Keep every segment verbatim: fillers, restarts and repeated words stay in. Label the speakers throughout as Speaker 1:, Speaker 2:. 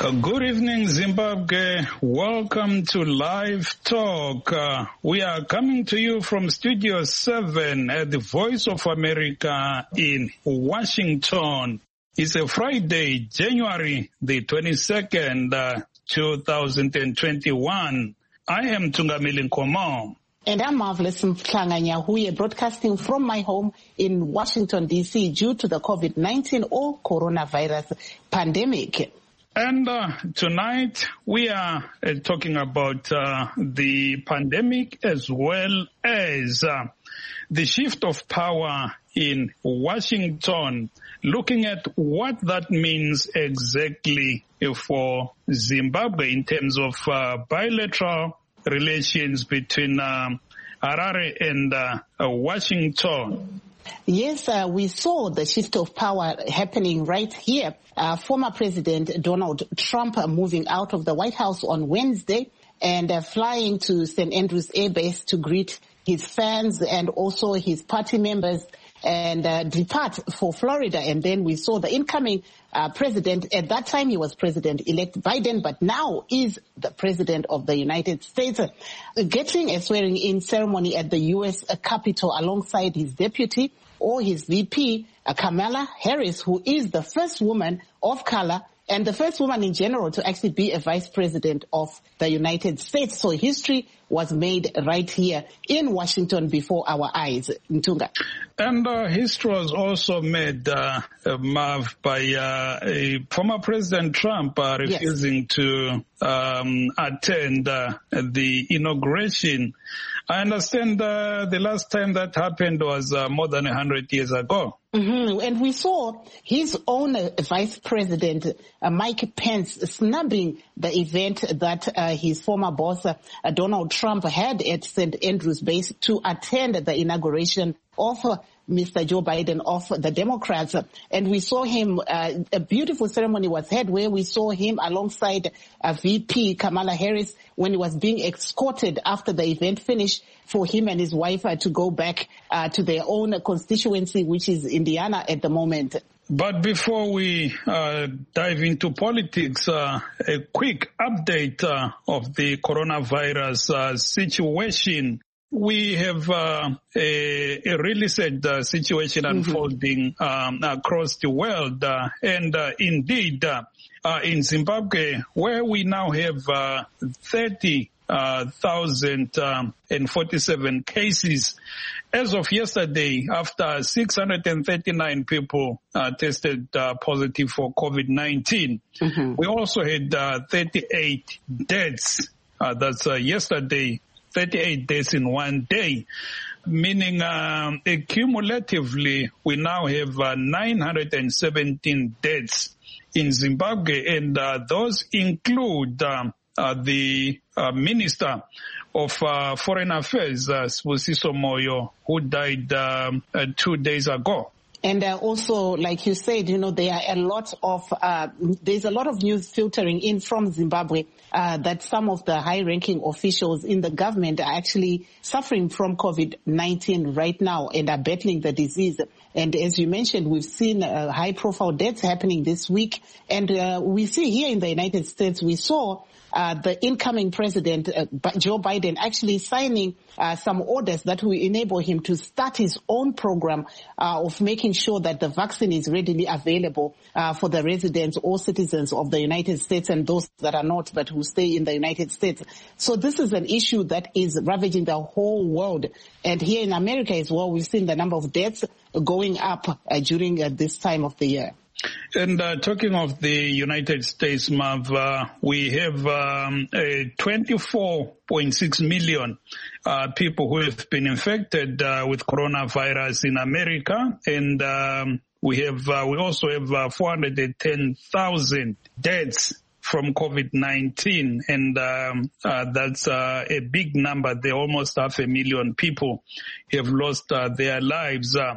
Speaker 1: Uh, good evening, Zimbabwe. Welcome to Live Talk. Uh, we are coming to you from Studio seven at the Voice of America in Washington. It's a Friday, January the twenty-second, uh, two thousand twenty-one. I am Tungamili Nkomo.
Speaker 2: And I'm Marvelous Mhlanga-Nyahuye, broadcasting from my home in Washington, D C due to the COVID nineteen or coronavirus pandemic.
Speaker 1: And uh, tonight we are uh, talking about uh, the pandemic as well as uh, the shift of power in Washington, looking at what that means exactly for Zimbabwe in terms of uh, bilateral relations between um, Harare and uh, Washington.
Speaker 2: Yes, uh, we saw the shift of power happening right here. Uh, former President Donald Trump uh, moving out of the White House on Wednesday and uh, flying to Saint Andrews Air Base to greet his fans and also his party members and uh, depart for Florida. And then we saw the incoming uh, president. At that time, he was President-elect Biden, but now is the President of the United States, uh, getting a swearing-in ceremony at the U S Capitol alongside his deputy or his V P, uh, Kamala Harris, who is the first woman of color and the first woman in general to actually be a vice president of the United States. So history was made right here in Washington before our eyes. Ntunga.
Speaker 1: And uh, history was also made, uh, uh, Marv, by uh, a former President Trump uh, refusing yes. to um, attend uh, the inauguration. I understand uh, the last time that happened was uh, more than one hundred years ago.
Speaker 2: Mm-hmm. And we saw his own uh, vice president, uh, Mike Pence, snubbing the event that uh, his former boss, uh, Donald Trump, had at Saint Andrews Base to attend the inauguration of uh, Mister Joe Biden of the Democrats. And we saw him, uh, a beautiful ceremony was held where we saw him alongside uh, V P Kamala Harris when he was being escorted after the event finished for him and his wife uh, to go back uh, to their own constituency, which is Indiana at the moment.
Speaker 1: But before we uh, dive into politics, uh, a quick update uh, of the coronavirus uh, situation. We have uh, a, a really sad uh, situation mm-hmm. unfolding um, across the world. Uh, and uh, indeed, uh, uh, in Zimbabwe, where we now have uh, thirty thousand forty-seven cases. As of yesterday, after six hundred thirty-nine people uh, tested uh, positive for COVID nineteen, mm-hmm. we also had uh, thirty-eight deaths. Uh, that's uh, yesterday. thirty-eight deaths in one day, meaning um, cumulatively we now have uh, nine hundred seventeen deaths in Zimbabwe, and uh, those include um, uh, the uh, Minister of uh, Foreign Affairs, uh, Sibusiso Moyo, who died um, uh, two days ago.
Speaker 2: And uh, also, like you said, you know, there are a lot of, uh, there's a lot of news filtering in from Zimbabwe uh, that some of the high-ranking officials in the government are actually suffering from COVID nineteen right now and are battling the disease. And as you mentioned, we've seen uh, high-profile deaths happening this week. And uh, we see here in the United States, we saw Uh, the incoming president, uh, Joe Biden, actually signing uh, some orders that will enable him to start his own program uh, of making sure that the vaccine is readily available uh, for the residents or citizens of the United States and those that are not, but who stay in the United States. So this is an issue that is ravaging the whole world. And here in America as well, we've seen the number of deaths going up uh, during uh, this time of the year.
Speaker 1: And uh, talking of the United States, Mav, uh, we have um, a twenty-four point six million uh, people who have been infected uh, with coronavirus in America, and um, we have uh, we also have uh, four hundred ten thousand deaths from COVID nineteen, and um, uh, that's uh, a big number. There almost half a million people have lost uh, their lives. Uh,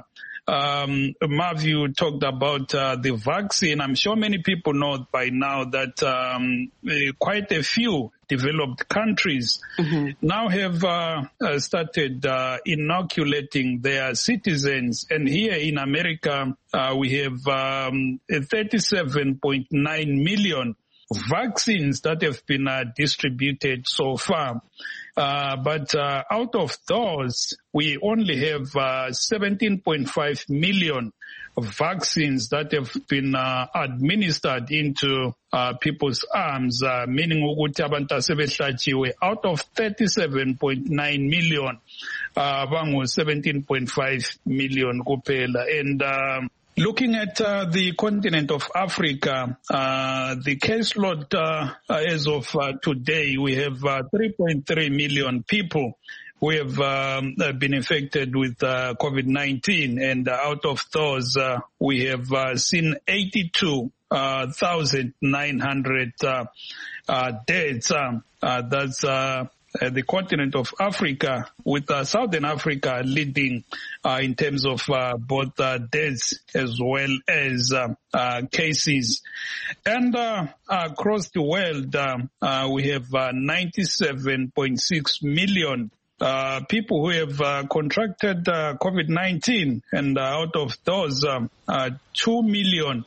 Speaker 1: Um, Marv, you talked about uh, the vaccine. I'm sure many people know by now that um, quite a few developed countries mm-hmm. now have uh, uh, started uh, inoculating their citizens. And here in America, uh, we have um, thirty-seven point nine million vaccines that have been uh, distributed so far. Uh, but uh, out of those, we only have uh, seventeen point five million vaccines that have been uh, administered into uh, people's arms, uh, meaning ukuthi abantu asebehlatshiwe out of thirty-seven point nine million, uh, bangu seventeen point five million kuphela. And um, looking at uh, the continent of Africa, uh, the caseload uh, as of uh, today, we have uh, three point three million people who have um, been infected with uh, COVID nineteen, and uh, out of those, uh, we have uh, seen eighty-two thousand nine hundred uh, uh, deaths. Uh, uh, that's uh, Uh, the continent of Africa, with uh, Southern Africa leading uh, in terms of uh, both uh, deaths as well as uh, uh, cases. And uh, across the world, uh, uh, we have uh, ninety-seven point six million uh, people who have uh, contracted uh, COVID nineteen, and uh, out of those, um, uh, two million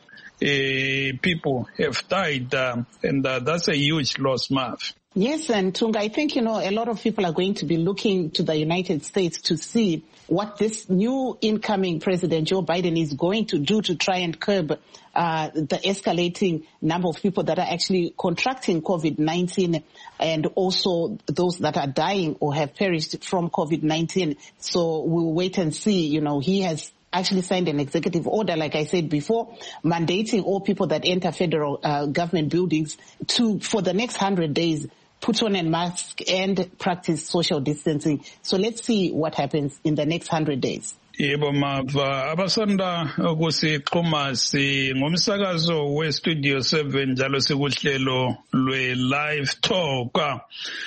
Speaker 1: uh, people have died, um, and uh, that's a huge loss, Marv.
Speaker 2: Yes, and Tunga, I think, you know, a lot of people are going to be looking to the United States to see what this new incoming President Joe Biden is going to do to try and curb uh, the escalating number of people that are actually contracting COVID nineteen, and also those that are dying or have perished from COVID nineteen. So we'll wait and see. You know, he has actually signed an executive order, like I said before, mandating all people that enter federal uh, government buildings to, for the next hundred days, put on a mask and practice social distancing. So let's see what happens in the next hundred days.
Speaker 1: Yebo mava abasanda ukusiqhuma si ngomsakazo we Studio seven njalo sikuhlelo lwe live talk.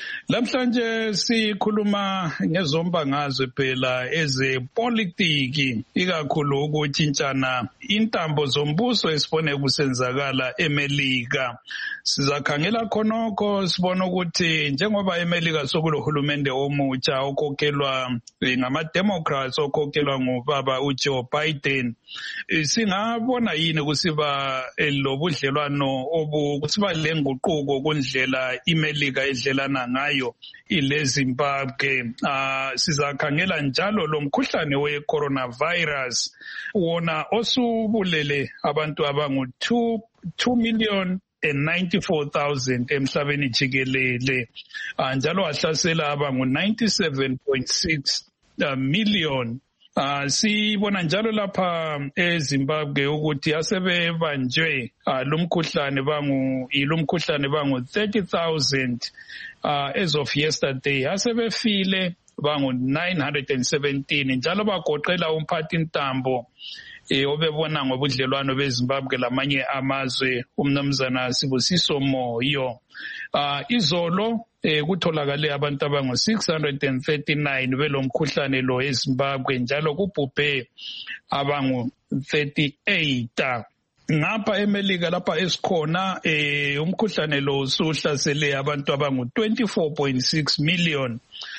Speaker 1: Lamhlanje sikhuluma ngezombangazwe phela ezepolitiki, ikakhulu ukutshintshana intambo zombuso esibone kusenzakala eMelika. Sizakhangela khonokho sibona ukuthi njengoba eMelika sokulohulumende omutsha okhokhelwa ngama-Democrats, okhokhelwa ngubaba uJoe Biden, singabona yini kusiba lobudlelwano obu kusiba lenguquko kundlela iMelika edlelana ngayo ile Zimbabwe. Uh, sizakhangela njalo lo mkhuhlane we coronavirus wona osubulele abantu abangu two million and ninety-four thousand emhlabeni jikelele, uh, njalo ahlasela abangu ninety-seven point six uh, million. Uh, sibona njalo lapha eZimbabwe ukuthi asebebanjwe uh, lumkhuhlane bangu ilumkhuhlane bangu thirty thousand uh, as of yesterday, asebefile bangu nine hundred seventeen, njalo bagoqela umphathi ntambo eh obebona ngobudlelwano beZimbabwe lamanye amazwe umnumzana Sibusiso Moyo. Uh, izolo eh kutholakale abantu abangu six hundred thirty-nine belomkhuhlane lo eZimbabwe, njalo kubhubhe abangu thirty-eight. Ngapha eMelika lapha esikhona eh umkhuhlane lo usuhlasele abantu abangu twenty-four point six million.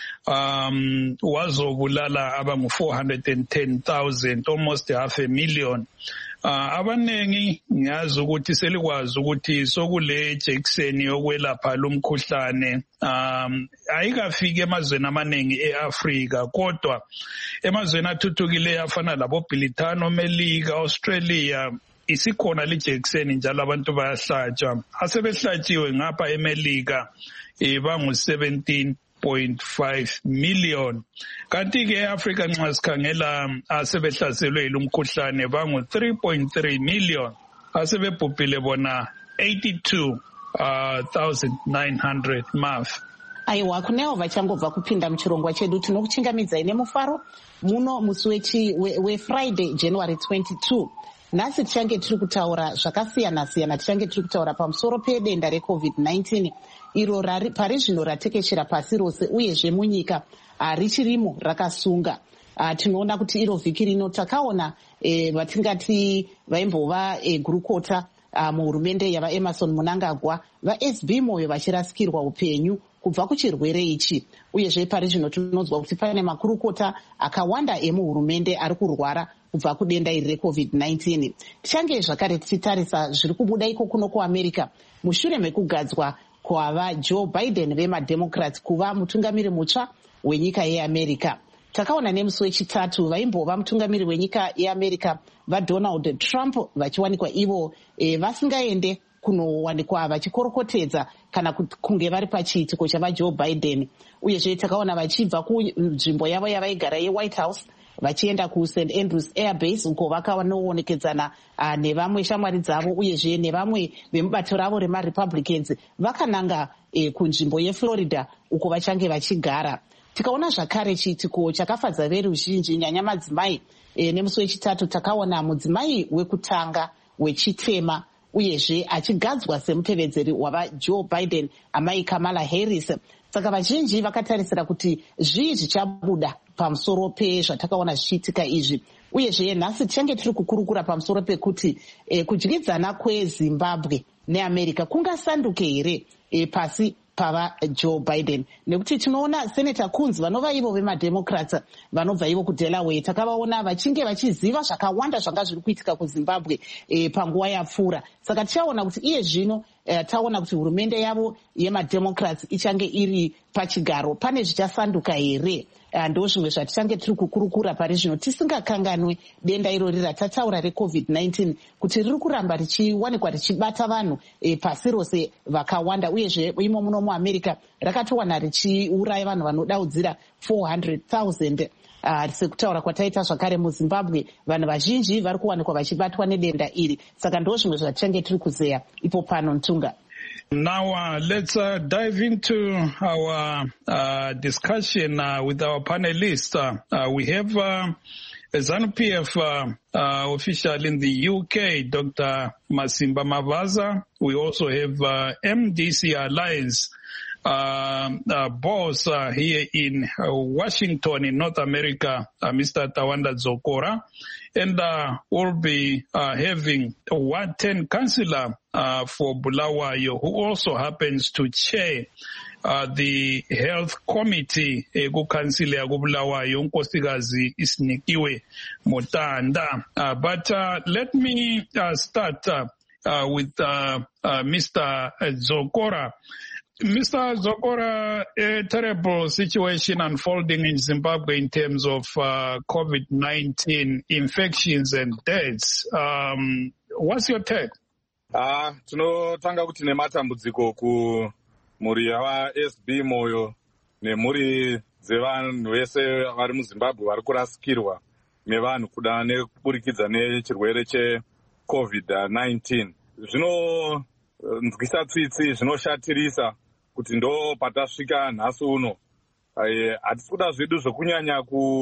Speaker 1: Um, wazobulala abangu four hundred ten thousand, almost half a million. Uh, abanengi ngiyazi ukuthi selikwazi ukuthi sokule jekiseni yokwelapha lumkhuhlane um ayikafiki emazweni amanengi eAfrika, kodwa emazweni athuthukileyo afana labo Britani, Melika, Australia isikhona le jekiseni, njalo abantu bayahlatshwa. Asebehlatshiwe ngapha eMelika bangu seventeen point five million. Kanti ke eAfrika nxa sikhangela asebehlaselwe lumkhuhlane bangu three point three million, asebebhubhile bona eighty-two thousand nine hundred. Maf
Speaker 2: aiwa kunewo vachangobva kupinda muchirongwa chedu tinokuchingamidza ine mufaro muno musi wechi weFriday January twenty-two. Nhasi tichange tiri kutaura zvakasiyana siyana, tichange tiri kutaura pamusoro pedenda reCovid nineteen iro pari zvino ratekeshera pasi rose uyezve munyika richirimo rakasunga. Uh, tinoona kuti iro vhiki rino takaona vatingati vaimbova gurukota uh, muhurumende yava Emerson Mnangagwa vaS B Moyo vachirasikirwa upenyu kubva kuchirwere ichi, uyezve pari zvino tinonzwa kuti pane makurukota akawanda emuhurumende ari kurwara kubva kudenda iri recovid nineteen. Tichange zvakare tichitarisa zviri kubuda iko kuno kuamerica mushure mekugadzwa kwava Joe Biden vemademocrats kuva mutungamiri mutsva wenyika yeamerica. Takaona nemusi wechitatu vaimbova mutungamiri wenyika yeamerica vaDonald Trump vachiwanikwa ivo e, vasingaende kunowanikwa vachikorokotedza kana kunge vari pachiitiko chava Joe Biden. Uyezve takaona vachibva kunzvimbo yavo yavaigara yeWhite House vachienda kuSaint Andrews Air Base uko vakanoonekedzana uh, nevamwe shamwari dzavo uyezve nevamwe vemubato ravo remaRepublicans vakananga eh, kunzvimbo yeFlorida uko vachange vachigara. Tikaona zvakare chiitiko chakafadza veruzhinji nyanya madzimai. E, nemusi wechitatu takaona mudzimai wekutanga wechitema uyezve achigadzwa semutevedzeri wava Joe Biden, amai Kamala Harris. Saka vazhinji vakatarisira kuti zvii zvichabuda pamusoro pezvatakaona zvichiitika izvi. Uyezve nhasi tichange tiri kukurukura pamusoro pekuti e, kudyidzana kweZimbabwe neAmerica kungasanduke here e, pasi pava Joe Biden, nekuti tinoona Senator Coons vanova ivo vemademocrats vanobva ivo kuDelaware takavaona vachinge vachiziva zvakawanda zvanga zviri kuitika kuZimbabwe e, panguva yapfuura. Saka tichaona kuti iye zvino e, taona kuti hurumende yavo yemademocrats ichange iri pachigaro. Pane zvichasanduka here? Ndo zvimwe zvatichange tiri kukurukura pari zvino tisingakanganwi denda irori ratataura recovid nineteen kuti riri kuramba richiwanikwa richibata vanhu e, pasi rose vakawanda uyezve imo muno muAmerica rakatowana richiuraya vanhu vanodaudzira four hundred thousand. Uh, sekutaura kwataita zvakare muZimbabwe vanhu vazhinji vari kuwanikwa vachibatwa nedenda iri. Saka ndo zvimwe zvatichange tiri kuzeya ipo pano Ntunga.
Speaker 1: Now uh, let's uh, dive into our uh, discussion uh, with our panelists. Uh, uh, we have uh, a ZANU-P F uh, uh, official in the U K, Doctor Masimba Mavaza. We also have uh, M D C Alliance uh, uh, boss uh, here in uh, Washington in North America, uh, Mister Tawanda Zokora. And uh, we'll be uh, having a Ward ten councillor uh, for Bulawayo, who also happens to chair uh, the health committee ku council ya Bulawayo, Nkosikazi Isinikiwe Motanda. Uh, but uh, let me uh, start uh, uh, with uh, uh, Mister Zokora. Mister Zokora, a terrible situation unfolding in Zimbabwe in terms of uh, COVID nineteen infections and deaths. Um, what's your take?
Speaker 3: Ah, tinotanga kuti nematambudziko ku muri yava S B Moyo nemuri dzevanhu vese vari muZimbabwe vari kurasikirwa nevanhu kuda nekuburikidza nechirwere cheCovid nineteen. Zvino nzwisa tsitsi zvinoshatirisa kuti ndo patasvika nhasi uno. Hatisi kuda zvedu zvokunyanya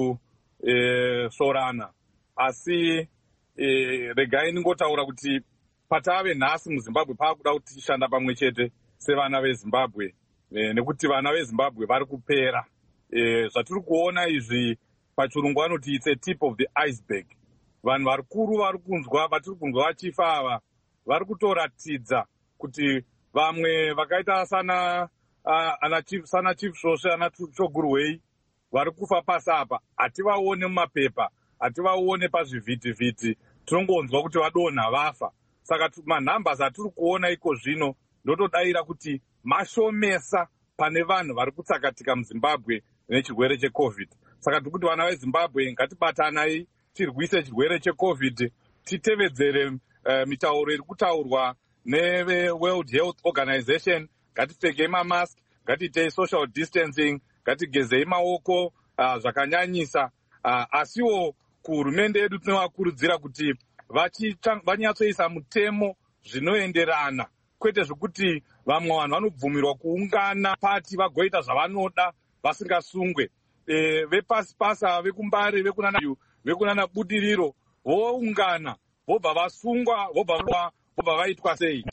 Speaker 3: kusorana, asi regai ningotaura kuti patave nhasi muZimbabwe paakuda kuti tishanda pamwe chete sevana veZimbabwe, nekuti vana veZimbabwe vari kupera. Zvatiri kuona izvi pachirungu vanoti it's a tip of the iceberg. Vanhu varikuru vari kunzwa, vatiri kunzwa vachifa ava vari kutoratidza kuti vamwe vakaita sana uh, ana chief sana chief Shoshe ana Chogurwei vari kufa pasi apa. Hativaone mumapepa, hativaone pazvivhiti-vhiti, tinongonzwa kuti vadonha vafa. Saka manhambas atiri kuona iko zvino ndotodaira kuti mashomesa pane vanhu vari kutsakatika muZimbabwe nechirwere cheCovid. Saka tiri kuti vana veZimbabwe ngatibatanai tirwise chirwere cheCovid, titevedzere uh, mitauro iri kutaurwa neveWorld Health Organization. Ngatipfekei mamask, ngatiitei social distancing, ngatigezei maoko uh, zvakanyanyisa. Uh, asiwo kuhurumende yedu tinovakurudzira kuti vanyatsoisa mutemo zvinoenderana, kwete zvokuti vamwe vanhu vanobvumirwa kuungana pati vagoita zvavanoda vasingasungwe. E, vepasi pasa vekumbare vekunana vekunana budiriro voungana vobva vasungwa vobva vobva vaitwa sei.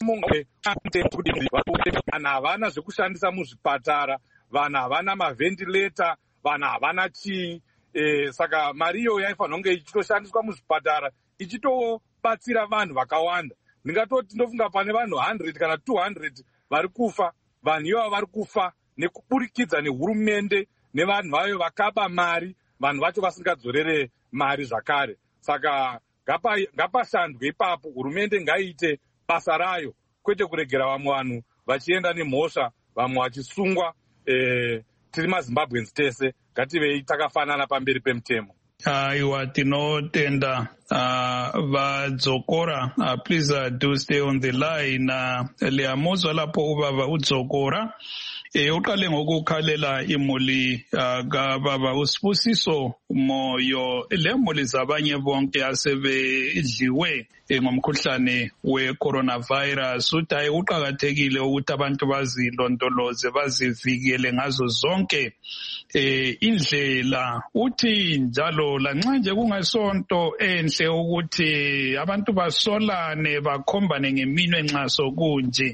Speaker 3: Vanhu havana zvekushandisa muzvipatara, vanhu havana mavhentileta, vanhu havana chii. E, saka mari iyo yaifanira kunge ichitoshandiswa muzvipatara ichitobatsira vanhu vakawanda. Ndingatoti ndofunga pane vanhu one hundred kana two hundred vari kufa. Vanhu ivo vari kufa nekuburikidza nehurumende nevanhu vayo vakaba mari, vanhu vacho vasingadzorere mari zvakare. Saka ngapashandwe ipapo, hurumende ngaiite basa rayo, kwete kuregera vamwe vanhu vachienda nemhosva, vamwe vachisungwa. eh, tiri maZimbabweans tese, ngativei takafanana pamberi pemutemo.
Speaker 1: Aiwa, tinotenda uh, vadzokora. Uh, please uh, do stay on the line. Uh, liyamuzwa lapho ubaba udzokora. E uqale ngokukhalela imuli uh, kababa uSibusiso Moyo, le muli zabanye bonke asebedliwe ngomkhuhlane we-coronavirus. Uthi uqakathekile ukuthi abantu bazilondoloze, bazivikele ngazo zonke eh indlela. Uthi njalo lanxa nje kungasonto enhle ukuthi abantu basolane, bakhombane ngeminwe nxa sokunje.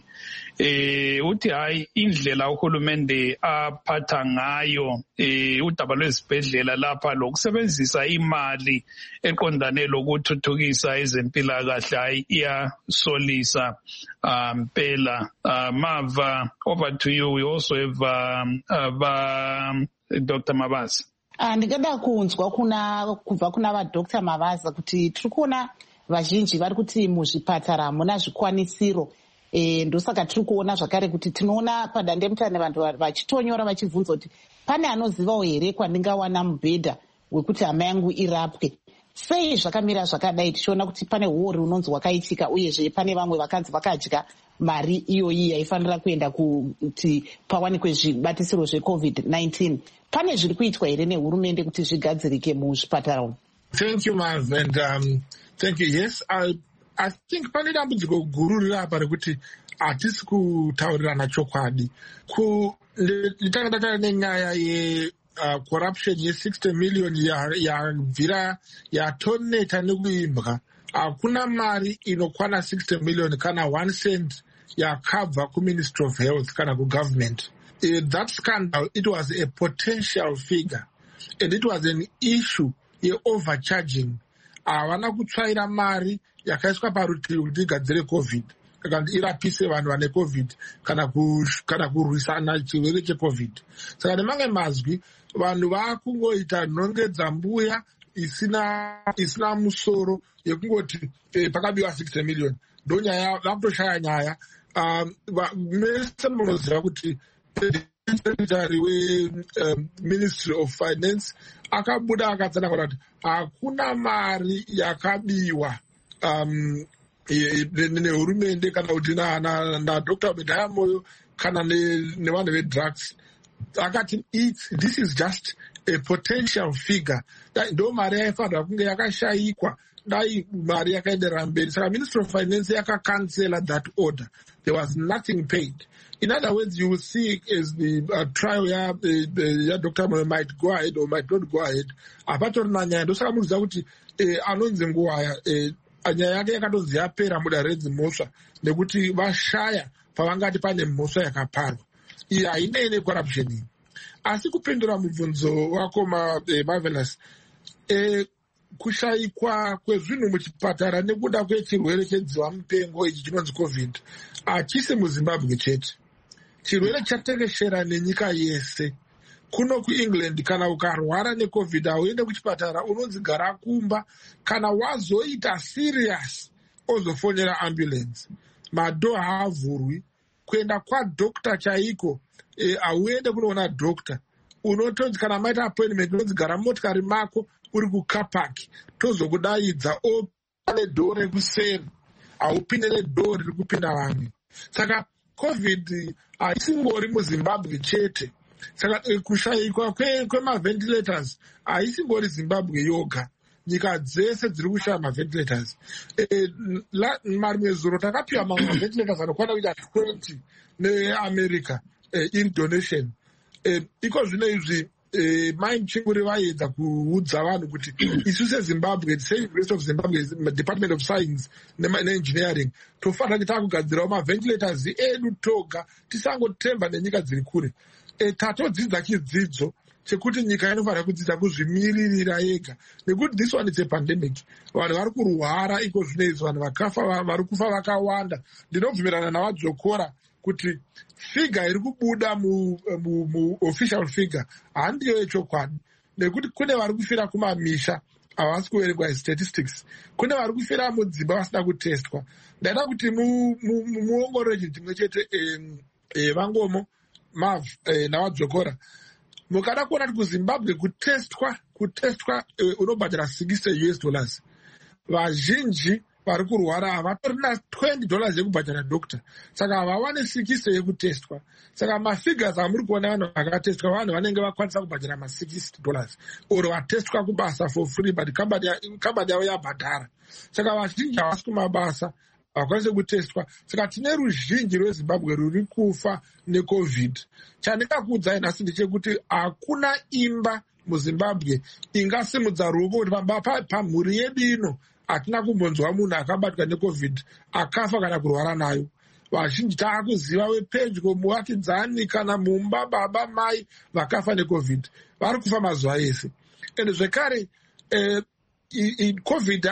Speaker 1: Eh uthi hayi indlela uhulumende aphatha ngayo eh udaba lwezibhedlela lapha lokusebenzisa imali eqondane lokuthuthukisa ezempilakahle hayi iyasolisa mpela. Uh, Mava, over to you. We also have um, uh, um, Doctor Mabaza.
Speaker 2: Ndingada kunzwa kuna kubva kuna vaDoctor Mabaza kuti tiri kuona vazhinji vari kuti muzvipatara muna zvikwanisiro. E, ndosaka tiri kuona zvakare kuti tinoona padandemutande vantu vachitonyora vachibvunza kuti pane anozivawo here kwandingawana mubhedha wekuti hama yangu irapwe. Sei zvakamira zvakadai tichiona kuti pane huori unonzi wakaitika, uyezve pane vamwe vakanzi vakadya mari iyoyi yaifanira kuenda kuti pawanikwe zvibatisiro zvecovid nineteen. Pane zviri kuitwa here nehurumende kuti zvigadzirike muzvipatara umu?
Speaker 4: Thank you, Mav, and um, thank you. Yes, I, I think pane dambudziko guru riri apa rekuti hatisi kutaurirana chokwadi. Nditanga ndataura nenyaya ye Uh, corruption ye sixty million yabvira yatoneta nekuimbwa. Hakuna mari inokwana sixty million kana one cent yakabva kuMinistry of Health kana kugovernment. Uh, that scandal, it was a potential figure and it was an issue ye overcharging. Havana kutsvaira mari yakaiswa parutivi kuti igadzire COVID kana irapise vanhu vane COVID kana kana kurwisana chirwere cheCovid. Saka nemamwe mazwi vanhu vakungoita nhongedza mbuya isina isina musoro yekungoti eh, pakabiwa sixty million. Ndo nyaya vakutoshaya nyaya. Um, mese munoziva kuti secretary we-Ministry um, of Finance akabuda akatsanangura kuti hakuna mari yakabiwa um, nehurumende kana kuti naDoctor Medhaya Moyo kana nevanhu vedrugs. Akati this is just a potential figure. Ndo mari yaifanira kunge yakashayikwa dai mari yakaenderera mberi. Saka Ministry of Finance yakacancela that order. There was nothing paid. In other words, you will see as the uh, trial ya, uh, ya Doctor Moyo might go ahead or might not go ahead. Apatorina nyaya ndosaka munoziva kuti eh, anonzi nguva eh, nyaya yake yakadonzi yapera mudare redzimhosva nekuti vashaya pavangati pane mhosva yakaparwa. Iyi hainei corruption iyi. Asi kupindura mubvunzo wako ma, eh, Marvelous, eh, kushayikwa kwezvinhu muchipatara nekuda kwechirwere chedziva mupengo ichi chinonzi COVID hachisi muZimbabwe chete. Chirwere chatekeshera nenyika yese. Kuno kuEngland kana ukarwara neCovid hauende kuchipatara, unonzi gara kumba. Kana wazoita serious ozofonera ambulance. Madho haavhurwi. Kuenda kwadokta chaiko hauende eh, kunoona dokta. Unotonzi kana maita appointment unonzi gara motikari mako uri kukapaki tozokudaidza opane dhoo rekuseri haupinde nedhoo riri kupinda vamwe. Saka COVID haisingori muZimbabwe chete. Saka kushayikwa kwemaventilators haisingori Zimbabwe yoga. Nyika dzese dziri kushaya maventilators. E, marimwe zuro takapiwa mamwe maventilators anokwana kuita twenty neAmerica e, in donation. E, iko zvino izvi e, mai Mchinguri vaedza kuudza vanhu kuti isu seZimbabwe, University of Zimbabwe, Department of Science neEngineering, tofanira kuti takugadzirawo maventilators edu toga, tisangotemba nenyika dziri kure. E, tatodzidza chidzidzo chekuti nyika inofanira kudzidza kuzvimiririra yega, nekuti this one is a pandemic. Vanhu vari kurwara iko zvino izvi, vanhu vakafa vari kufa vakawanda. Ndinobvumirana navadzokora kuti figure iri kubuda mu, mu, mu official figure handiyo yechokwadi, nekuti kune vari kufira kumamisha havasi kuverengwa statistics. Kune vari kufira mudzimba vasina kutestwa. Ndaida kuti muongorore chinhu chimwe chete vangomo mav navadzokora. Mukada kuona kuti kuZimbabwe kutestwa kutestwa unobhadhara sixty US dollars. Vazhinji vari kurwara havatorina twenty dollars yekubhadhara doctor, saka havawani sixty yekutestwa. Saka mafigures amuri kuona vanhu vakatestwa vanhu vanenge vakwanisa kubhadhara ma sixty dollars or vatestwa kubasa for free, but kambani yavo yabhadhara. Saka vazhinji havasi kumabasa vakwanise kutestwa. Saka tine ruzhinji rweZimbabwe ruri kufa necovid. Chandingakuudzai nhasi ndechekuti hakuna imba muZimbabwe ingasimudza ruoko kuti pamhuri yedu ino hatina kumbonzwa munhu akabatwa necovid akafa kana kurwara nayo. Vazhinji taakuziva wepedyo, muvakidzani kana mumba, baba mai vakafa necovid vari kufa mazuva ese. Ende zvekare eh, covid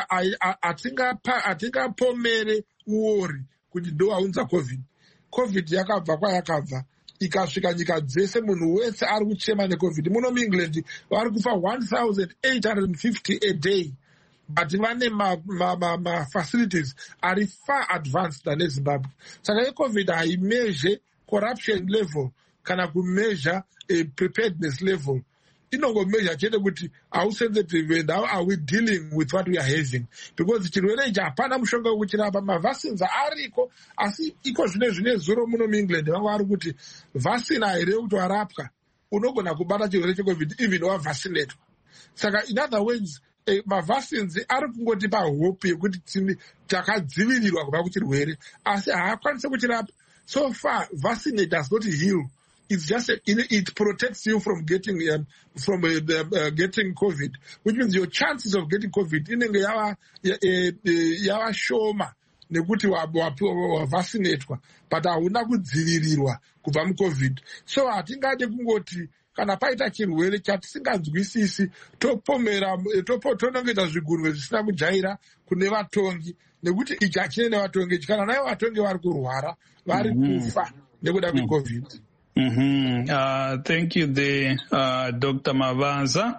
Speaker 4: hatingapomere uori kuti ndo waunza covid. Covid yakabva kwayakabva ikasvika nyika dzese, munhu wese ari kuchema necovid. Muno muEngland vari kufa one thousand eight hundred fifty a day, but vane mafacilities ari far advanced than eZimbabwe. Saka yecovid haimeasure corruption level kana kumeasure a preparedness level. Inongomeasure chete kuti how sensitive and how are we dealing with what we are having, because chirwere ichi hapana mushonga wekuchirapa. Mavaccines ariko, asi iko zvine zvine zuro muno muEngland vangu vari kuti vaccine here kuti warapwa unogona kubata chirwere checovid even wavaccinatwa. Saka in other words, eh, mavaccines ari kungotipa hope yekuti takadzivirirwa kubva kuchirwere, asi haakwanisi kuchirapa. So far vaccine does not heal. It's just a, it protects you from getting um, from uh, uh, getting COVID, which means your chances of getting COVID inenge yava yava shoma nekuti wavaccinatwa, but hauna kudzivirirwa kubva muCovid. So hatingade kungoti kana paita chirwere chatisinganzwisisi topomera tonongeta zvigurwe zvisina kujaira kune vatongi, nekuti ichi hachine nevatongi. Kana nayo vatongi vari kurwara vari kufa nekuda kweCovid.
Speaker 1: Mm-hmm. Uh, thank you there, uh, Doctor Mavaza.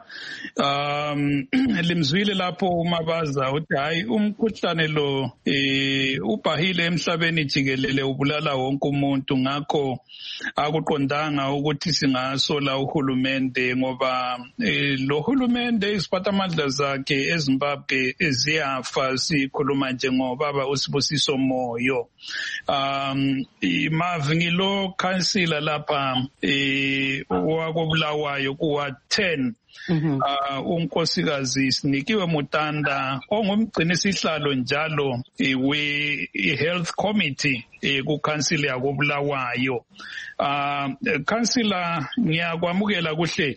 Speaker 1: Um, limzwile lapho uMavaza uthi hayi umkhuhlane lo eh ubhahile emhlabeni jikelele ubulala wonke umuntu, ngakho akuqondanga ukuthi singasola uhulumende ngoba eh, lo hulumende isiphathamandla zakhe eZimbabwe eziyafa. Sikhuluma nje ngobaba uSibusiso Moyo. Um, imavingilo councilor lapha pa eh wakobulawayo kuwa ten. Mm-hmm. Uh, unkosikazi Sinikiwe Mutanda ongumgcini sihlalo njalo we health committee ku council yakobulawayo. Uh, councilor ngiyakwamukela kuhlelo.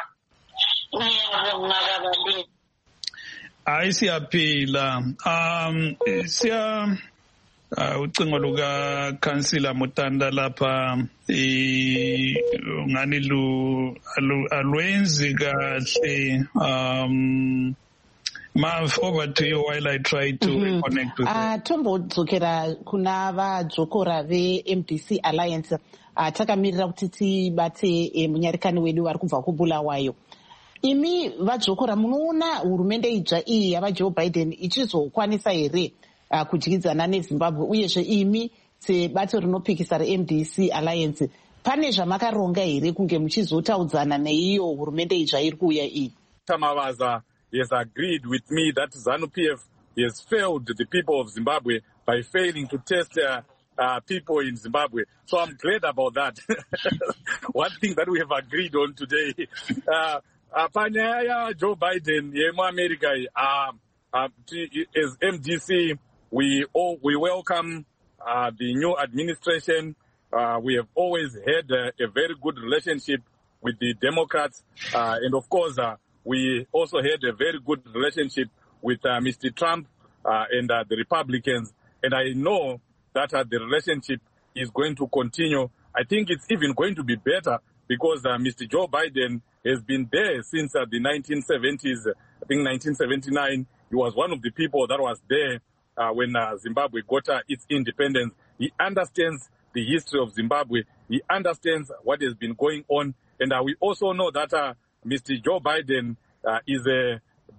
Speaker 1: Hayi siyaphila. Um siya Uh, ucingo luka Councilor Mutanda lapha eh ngani lu alwenzi kahle. Um Mav, over to you while I try to mm-hmm. connect with
Speaker 2: uh, you. Tombo dzokera kuna vadzokora ve-M D C Alliance uh, takamirira kuti tibate eh, munyarikani wedu vari kubva kubulawayo. Imi vadzokora munoona hurumende idzva iyi yava Joe Biden ichizokwanisa here Uh, kudyidzana neZimbabwe, uyezve imi sebato rinopikisa reM D C Alliance pane zvamakaronga here kunge muchizotaudzana neiyo hurumende idzva iri kuuya iyi?
Speaker 3: Mavaza has agreed with me that ZANU-P F has failed the people of Zimbabwe by failing to test uh, uh, people in Zimbabwe. So I'm glad about that. One thing that we have agreed on today. Uh, uh, Panyaya Joe Biden, Yemo America, uh, uh, as M D C, We all, we welcome uh, the new administration. Uh, we have always had uh, a very good relationship with the Democrats. Uh, and of course, uh, we also had a very good relationship with uh, Mister Trump uh, and uh, the Republicans. And I know that uh, the relationship is going to continue. I think it's even going to be better because uh, Mister Joe Biden has been there since uh, the nineteen seventies. I think nineteen seventy-nine, he was one of the people that was there Uh, when uh, Zimbabwe got uh, its independence. He understands the history of Zimbabwe. He understands what has been going on. And uh, we also know that uh, Mister Joe Biden uh, is a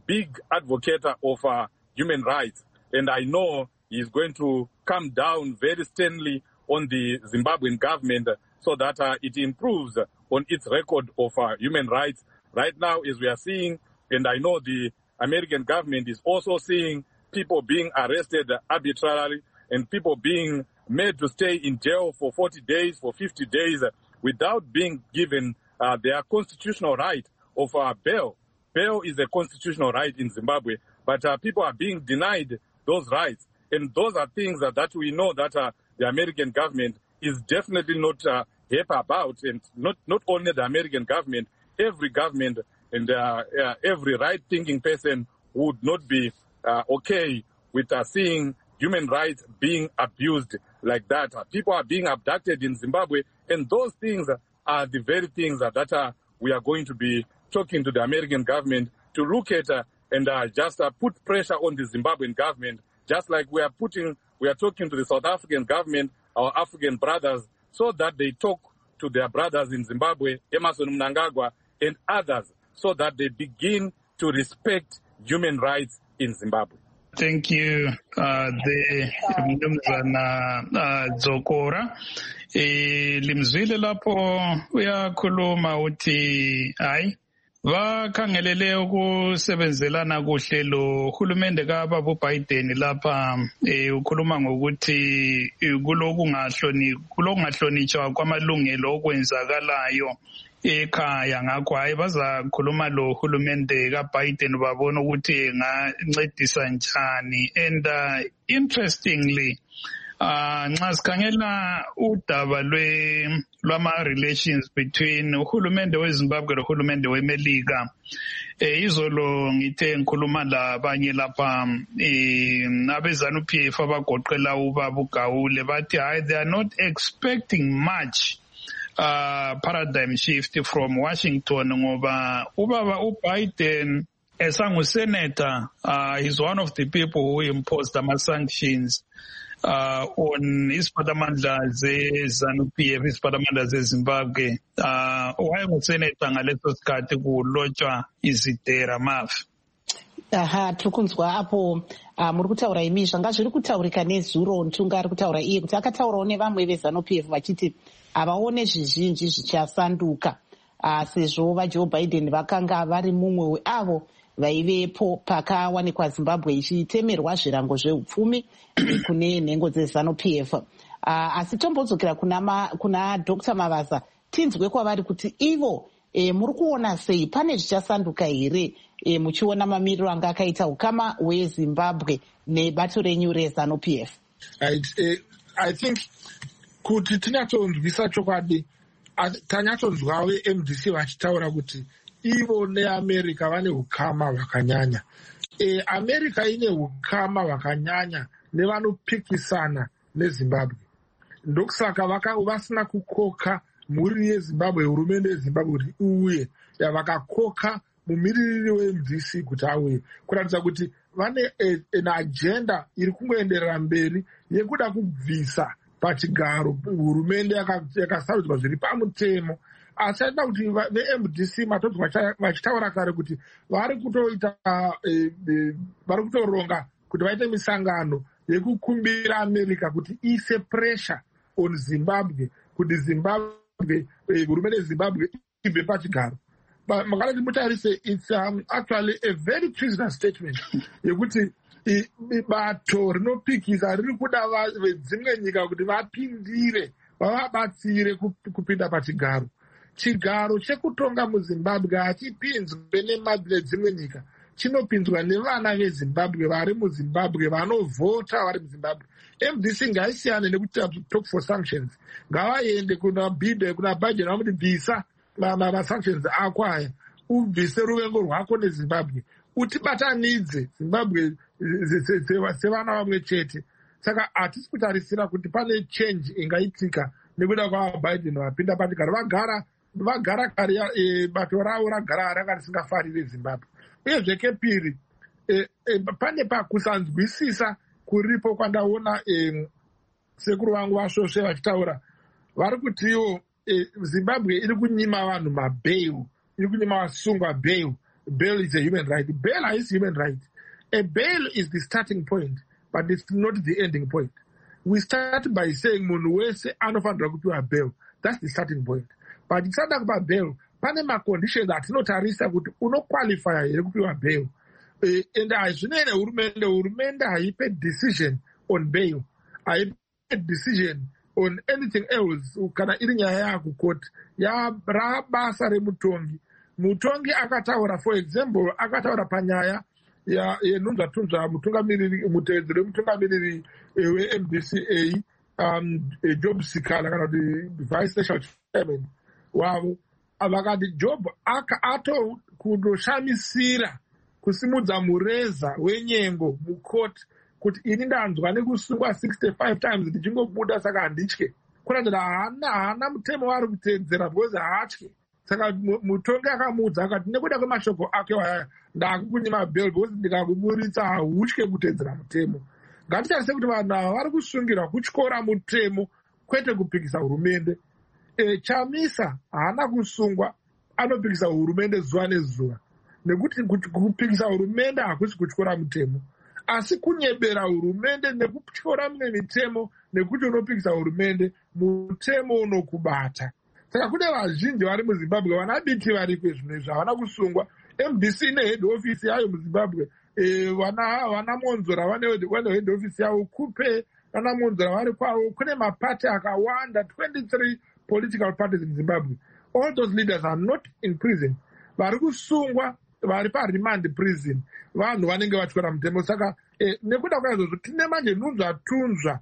Speaker 3: big advocate of uh, human rights, and I know he's going to come down very sternly on the Zimbabwean government so that uh, it improves on its record of uh, human rights. Right now, as we are seeing, and I know the American government is also seeing people being arrested arbitrarily and people being made to stay in jail for forty days, for fifty days, without being given uh, their constitutional right of uh, bail. Bail is a constitutional right in Zimbabwe, but uh, people are being denied those rights. And those are things uh, that we know that uh, the American government is definitely not uh, happy about. And not, not only the American government, every government and uh, uh, every right-thinking person would not be uh, okay with uh, seeing human rights being abused like that. Uh, people are being abducted in Zimbabwe, and those things are the very things uh, that uh, we are going to be talking to the American government to look at uh, and uh, just uh, put pressure on the Zimbabwean government, just like we are putting, we are talking to the South African government, our African brothers, so that they talk to their brothers in Zimbabwe, Emmerson Mnangagwa, and others, so that they begin to respect human rights in Zimbabwe.
Speaker 1: Thank you, uh, the Mnumzana uh, Dzokora. E, limzwile lapho uyakhuluma uthi hayi vakhangelele ukusebenzelana kuhle lo hulumende kababa uBiden lapha eh ukhuluma ngokuthi kulokungahloni kulokungahlonitshwa kwamalungelo okwenzakalayo ekhaya ngakho hayi bazakhuluma lo hulumende kaBiden babona ukuthi ngancedisa njani. And uh, interestingly Uh, nxa sikhangela udaba lwe lwama relations between uhulumende weZimbabwe lohulumende weMelika, eh izolo ngithe ngikhuluma labanye lapha eh abezanu P F abagoqela ubaba uGawule bathi hayi they are not expecting much uh paradigm shift from Washington ngoba ubaba uBiden esangu senator uh is one of the people who imposed ama sanctions Uh, on isiphatamandla ze-ZANU P F, isiphatamandla zeZimbabwe, uh, wayenguseneta ngaleso sikhathi kulotshwa izidera mafi.
Speaker 2: Aha, tirikunzwa apo uh, muri kutaura imi zvanga zviri kutaurika nezuro Ntunga ari kutaura iye kuti akataurawo nevamwe veZANU P F vachiti havaone zvizhinji zvichasanduka uh, sezvo vaJoe Biden vakanga vari mumwe weavo vaivepo pakawanikwa Zimbabwe ichitemerwa zvirango zveupfumi kune nhengo dzeZANU P F. Uh, asi tombodzokera kuna, ma, kuna Doctor Mavaza, tinzwe kwavari kuti ivo e, muri kuona sei pane zvichasanduka here e, muchiona mamiriro anga akaita ukama hweZimbabwe nebato renyu reZANU P F?
Speaker 4: Right, uh, I think kuti tinyatsonzwisa chokwadi tanyatsonzwa veM D C vachitaura kuti ivo neAmerica vane ukama hwakanyanya. E, America ine ukama hwakanyanya nevanopikisana neZimbabwe. Ndokusaka vakanga vasina kukoka mhuri yeZimbabwe, hurumende yeZimbabwe kuti uye yavakakoka mumiririri weM D C kuti auye, kuratidza kuti vane an agenda iri kungoenderera mberi yekuda kubvisa pachigaro hurumende yakasarudzwa zviri pamutemo. Asi aida kuti veM D C matodzi vachitaura kare kuti vari kutoita vari kutoronga kuti vaite misangano yekukumbira America kuti ise pressure on Zimbabwe kuti Zimbabwe hurumende yeZimbabwe ibve pachigaro. Makanati mutarise, it's um, actually a very treasonous statement yekuti bato rinopikisa riri kuda vedzimwe nyika kuti vapindire vavabatsire kupinda pachigaro. Chigaro chekutonga muZimbabwe hachipinzwe nemabvi nedzimwe nyika, chinopinzwa nevana veZimbabwe vari muZimbabwe vanovhota vari muZimbabwe. M D C ngaisiyane nekuti talk for sanctions, ngavaende kuna Biden kuna Biden vamuti bvisa masanctions ako aya, ubvise ruvengo rwako neZimbabwe, utibatanidze Zimbabwe sevana vamwe chete. Saka hatisi kutarisira kuti pane change ingaitika nekuda kwaBiden vapinda pachigaro. Vagara vagara kare e, bato ravo ragara ranga risingafariri Zimbabwe. Uyezve kepiri e, e, pane pakusanzwisisa kuripo kwandaona e, sekuru vangu vasvosve vachitaura vari kutiwo e, Zimbabwe iri kunyima vanhu mabail, iri kunyima vasungwa bail bail is a human right. Bail is human right. A bail is the starting point, but it's not the ending point. We start by saying munhu wese anofanira kupiwa bail. That's the starting point. But tisada kupa bail, pane maconditions atinotarisa kuti unoqualify here kupiwa bail. Uh, and hazvinei nehurumende, hurumende haipe decision on bail. Haipe decision on anything else kana iri nyaya yakukoti. Rabasa remutongi. Mutongi akataura, for example, akataura panyaya yenhunzvatunzva mutungamiriri mutedzero wemutungamiriri we-M D C A um, Job Sikala kana kuti vice special chairman wavo vakati Job ato kundoshamisira kusimudza mureza wenyengo mukoti kuti ini ndanzwa nekusungwa sixty-five times ndichingobuda saka handitye kuratidza haana haana mutemo waari kutedzera because haatye. Saka mutongi akamuudza akati nekuda kwemashoko ake waya ndakukunyima bail because ndikakuburitsa hautye kutedzera mutemo. Ngatitarisa kuti vanhu ava vari kusungirwa kutyora mutemo kwete kupikisa hurumende. E, Chamisa haana kusungwa, anopikisa hurumende zuva nezuva, nekuti kupikisa hurumende hakusi kutyora mutemo, asi kunyebera hurumende nekutyora mimwe mitemo nekuti unopikisa hurumende mutemo unokubata. Saka kune vazhinji vari muZimbabwe vana biti variko zvino izvi havana kusungwa. M D C ine head office yayo muZimbabwe, e, vana vana Monzora vane head office yavo, Kupe vana Monzora vari kwavo. Kune mapati akawanda, twenty-three political parties in Zimbabwe. All those leaders are not in prison. Vari kusungwa, vari paremand prison. Vanhu vanenge vatyora mutemo. Saka e, nekuda kwaizvozvo tine manje nhunzvatunzva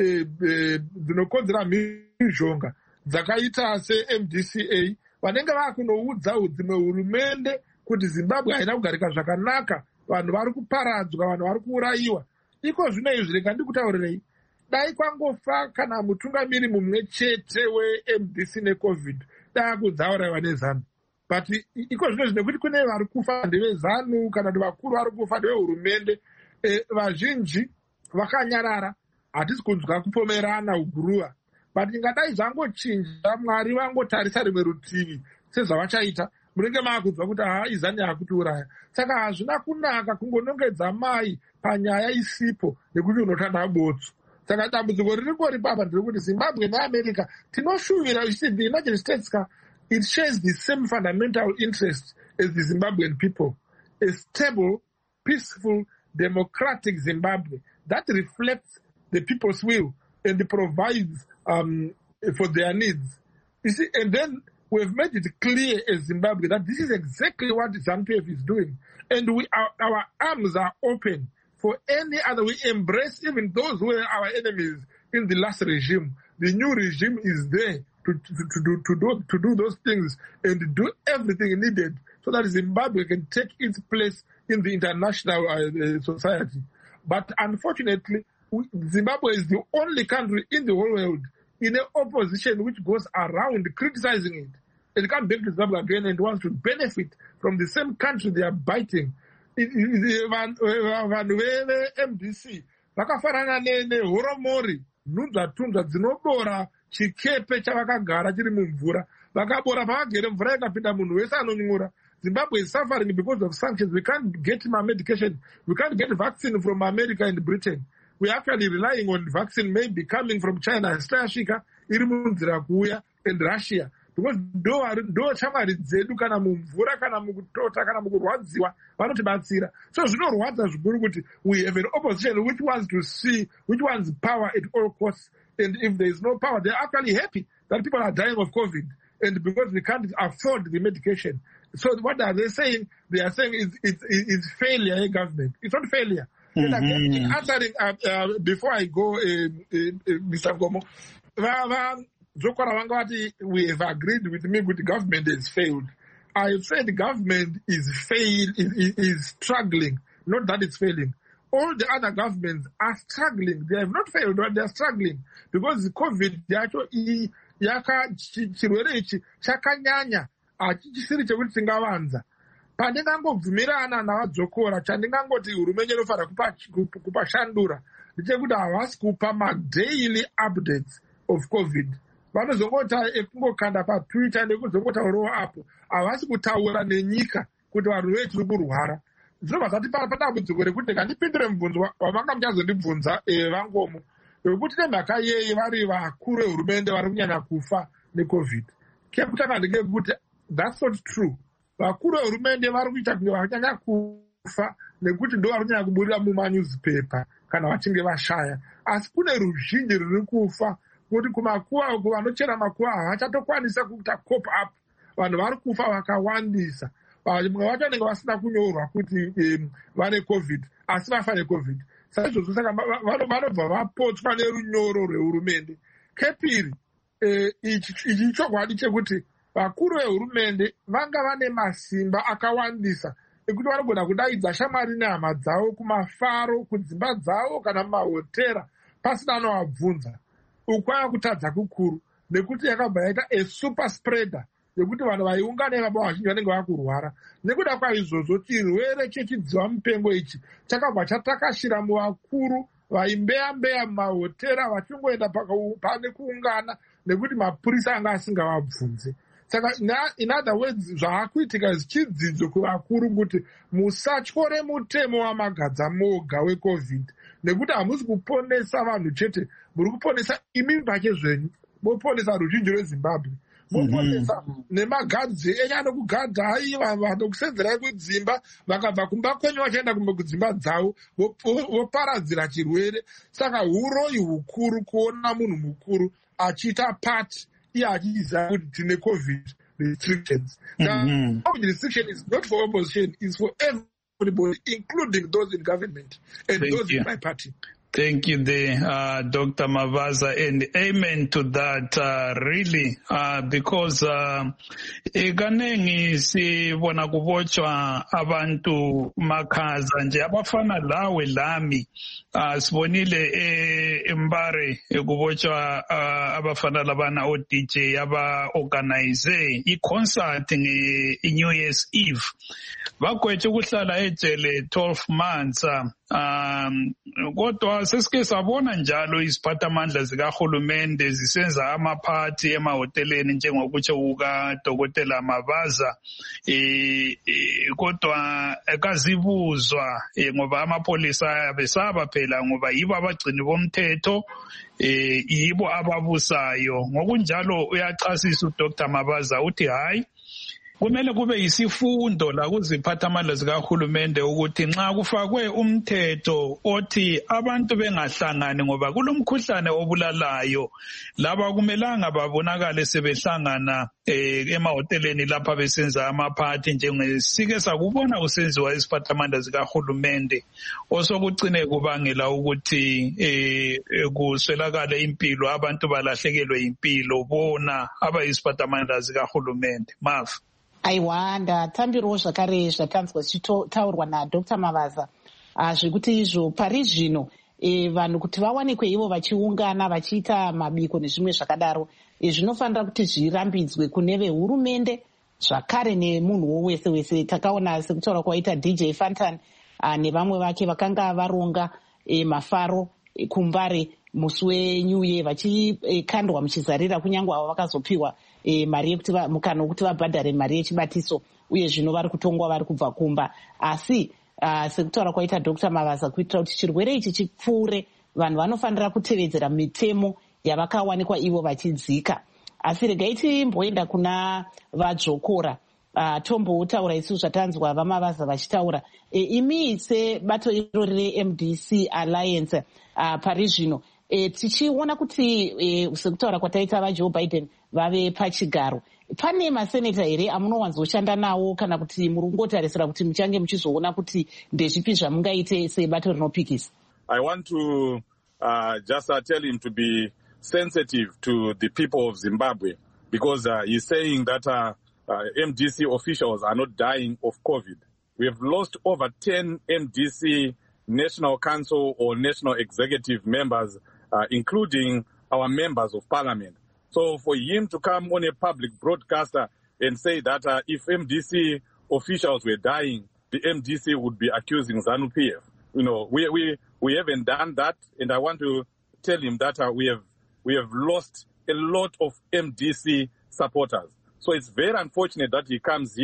Speaker 4: dzinokonzera e, mhizhonga dzakaita se-M D C A vanenge vakunoudza dzimwe hurumende kuti Zimbabwe haina kugarika zvakanaka, vanhu vari kuparadzwa, vanhu vari kuurayiwa. Iko zvino izvi rega ndikutaurirei, dai kwangofa kana mutungamiri mumwe chete we-M D C neCovid, dai akudzauraiwa nezanu. But iko zvino zvino kuti kune vari kufa ndevezanu kana kuti vakuru vari kufa ndevehurumende, e, vazhinji vakanyarara, hatisi kunzwa kupomerana uguruva. But ingadai zvangochinja, Mwari vangotarisa rimwe rutivi sezvavachaita, munenge maakudzwa kuti haa izani yakutiuraya. Saka hazvina kunaka kungonongedza mai panyaya isipo nekuti unotanda botso. Saka dambudziko ririko papa nderekuti Zimbabwe neAmerica tinoshuvira, the United States it shares the same fundamental interest as the Zimbabwean people, a stable, peaceful, democratic Zimbabwe that reflects the people's will and provides um, for their needs. You see, and then we've made it clear as Zimbabwe that this is exactly what ZANU-P F is doing. And we our, our arms are open for any other. We embrace even those who were our enemies in the last regime. The new regime is there to, to, to, do, to, do, to do those things and do everything needed so that Zimbabwe can take its place in the international uh, society. But unfortunately, we, Zimbabwe is the only country in the whole world in an opposition which goes around criticizing it. It can't back to Zimbabwe again and wants to benefit from the same country they are biting. Vanhu ve-M D C vakafanana nehoromori, nhunzvatunzva dzinobora chikepe chavakagara chiri mumvura. Vakabora pavagere mvura ikapinda munhu wese anonyura. Zimbabwe is suffering because of sanctions. We can't get my medication. We can't get vaccine from America and Britain. We are actually relying on vaccine maybe coming from China and Africa, iri munzira kuuya, and Russia. Because ndo shamwari dzedu kana mumvura kana mukutota kana mukurwadziwa vanotibatsira. So zvinorwadza zvikuru kuti we have an opposition which wants to see which wants power at all costs, and if there is no power, they are actually happy that people are dying of COVID, and because we can't afford the medication. So what are they saying? They are saying it's, it's, it's failure in government. It's not failure. Mm-hmm. Again, answering uh, uh, before I go, uh, uh, uh, Mister Gomo, we have agreed with me with the government has failed. I have said the government is fail is, is struggling, not that it's failing. All the other governments are struggling. They have not failed, but they are struggling because the COVID, they actually yaka chirwere ichi chakanyanya achisiri chekuti tingavanza. Pandingangobvumirana navadzokora, chandingangoti hurumende inofanira kupashandura ndechekuti havasi kupa ma-daily updates of COVID. Vanozongota ekungokanda paTwitter nekuzongotaurawo apo, havasi kutaura nenyika kuti vanhu vetiri kurwara. Zvinobva zvati padambudziko rekuti ngandipindure mubvunzo wamanga muchazondibvunza vangomo, wekuti nemhaka yei vari vakuru vehurumende vari kunyanya kufa necovid. Kekutanga ndekekuti that's not true. Vakuru vehurumende vari kuita kuti vanyanya kufa nekuti ndo vari kunyanya kuburira mumanewspaper kana vachinge vashaya, asi kune ruzhinji ruri kufa kuti kumakuva uko vanochera makuva havachatokwanisa kuita cop up. Vanhu vari kufa vakawandisa, vamwe vacho vanenge vasina kunyorwa kuti vane covid asi vafa necovid. Saizvozvo saka vanobva vapotswa nerunyoro rwehurumende. Kepiri, ichi chokwadi chekuti vakuru vehurumende vanga vane masimba akawandisa ekuti vanogona kudaidza shamwari nehama dzavo kumafaro, kudzimba dzavo kana mumahotera pasina anovabvunza. Uku kwaiva kutadza kukuru nekuti yakabva yaita esuper spreader yekuti vanhu vaiungana ivavo vazhinji vanenge vakurwara. Nekuda kwaizvozvo chirwere chechidziva mupengo ichi chakabva chatakashira muvakuru vaimbeya-mbeya mumahotera vachingoenda pane kuungana nekuti mapurisa anga asingavabvunze. Saka in other words zvaakuitika zvichidzidzo kuvakuru kuti musatyore mutemo wamagadza moga wecovid nekuti hamusi kuponesa vanhu chete, muri kuponesa imi pake zvenyu, moponesa ruzhinji rweZimbabwe, moponesa nemagadzi enyu anokugadha ai vanokusenzerai kudzimba, vakabva kumba kwenyu vachaenda kumbe kudzimba dzavo voparadzira chirwere. Saka uroyi hukuru kuona munhu mukuru achiita pati iye achiziva kuti tine covid restrictions.
Speaker 1: Mm-hmm.
Speaker 4: Now, COVID restriction is not for opposition, it's for everybody, including those in government and
Speaker 1: Thank
Speaker 4: those
Speaker 1: you.
Speaker 4: in my party.
Speaker 1: Thank you there, uh, Doctor Mavaza, and amen to that, uh, really, uh, because ekanengi sibona kubochwa abantu makhaza nje abafana lawe lami, uh, sibonile eMbare kubochwa abafana labana o D J aba-organize i-concert nge-New Year's Eve. Bagwethe ukuhlala ejele twelve months, um, kodwa sesike sabona njalo iziphathamandla zikahulumende zisenza amaphathi emahoteleni njengokutsho kukaDokotela Mavaza, eh, kodwa akazibuzwa ngoba amapolisa besaba phela ngoba yibo abagcini bomthetho, eh, yibo ababusayo. Ngokunjalo uyachasisa uDoctor Mavaza uthi hayi kumele kube yisifundo la kuziphathamandla zikahulumende ukuthi nxa kufakwe umthetho othi abantu bengahlangani ngoba kulomkhuhlane obulalayo, laba kumelanga babonakale sebehlangana eh, emahoteleni lapha besenza amaphathi njengesike sakubona kusenziwa iziphathamandla zikahulumende, osokucine kubangela ukuthi eh, kuswelakale impilo, abantu balahlekelwe impilo bona abayiziphathamandla zikahulumende. Mafu
Speaker 2: aiwa ndatambirawo zvakare zvatanzwa zvichitaurwa naDr Mavaza zvekuti izvo pari zvino e, vanhu kuti vawanikwe ivo vachiungana vachiita mabiko nezvimwe zvakadaro, e, zvinofanira kuti zvirambidzwe kune vehurumende zvakare nemunhuwo wese wese. Takaona sekutaura kwaita D J Fantan nevamwe vake vakanga varonga e, mafaro e, kuMbare musi weNew Year vachikandwa muchizarira kunyange avo vakazopiwa E, mari yekuti mukana wekuti vabhadhare mari yechibatiso, uye zvino vari kutongwa vari kubva kumba. Asi uh, sekutaura kwaita Dr Mavaza kuitira kuti chirwere ichi chipfuure, vanhu vanofanira kutevedzera mitemo yavakawanikwa ivo vachidzika. Asi regai timboenda kuna vadzvokora, uh, tombotaura isu zvatanzwa vaMavaza vachitaura. E, imi sebato iro reM D C Alliance uh, pari zvino E, tichiona kuti e, sekutaura kwataita vaJoe Biden vave pachigaro, pane maseneta here amunowanzoshanda nawo kana kuti muri kungotarisira kuti muchange muchizoona kuti ndezvipi zvamungaite sebato rinopikisa?
Speaker 3: I want to uh, just uh, tell him to be sensitive to the people of Zimbabwe, because uh, he's saying that uh, uh, M D C officials are not dying of COVID. We have lost over ten M D C National Council or National Executive members, uh, including our members of parliament. So for him to come on a public broadcaster and say that uh, if M D C officials were dying, the M D C would be accusing ZANU-P F. You know, we we we haven't done that, and I want to tell him that uh, we have we have lost a lot of M D C supporters. So it's very unfortunate that he comes here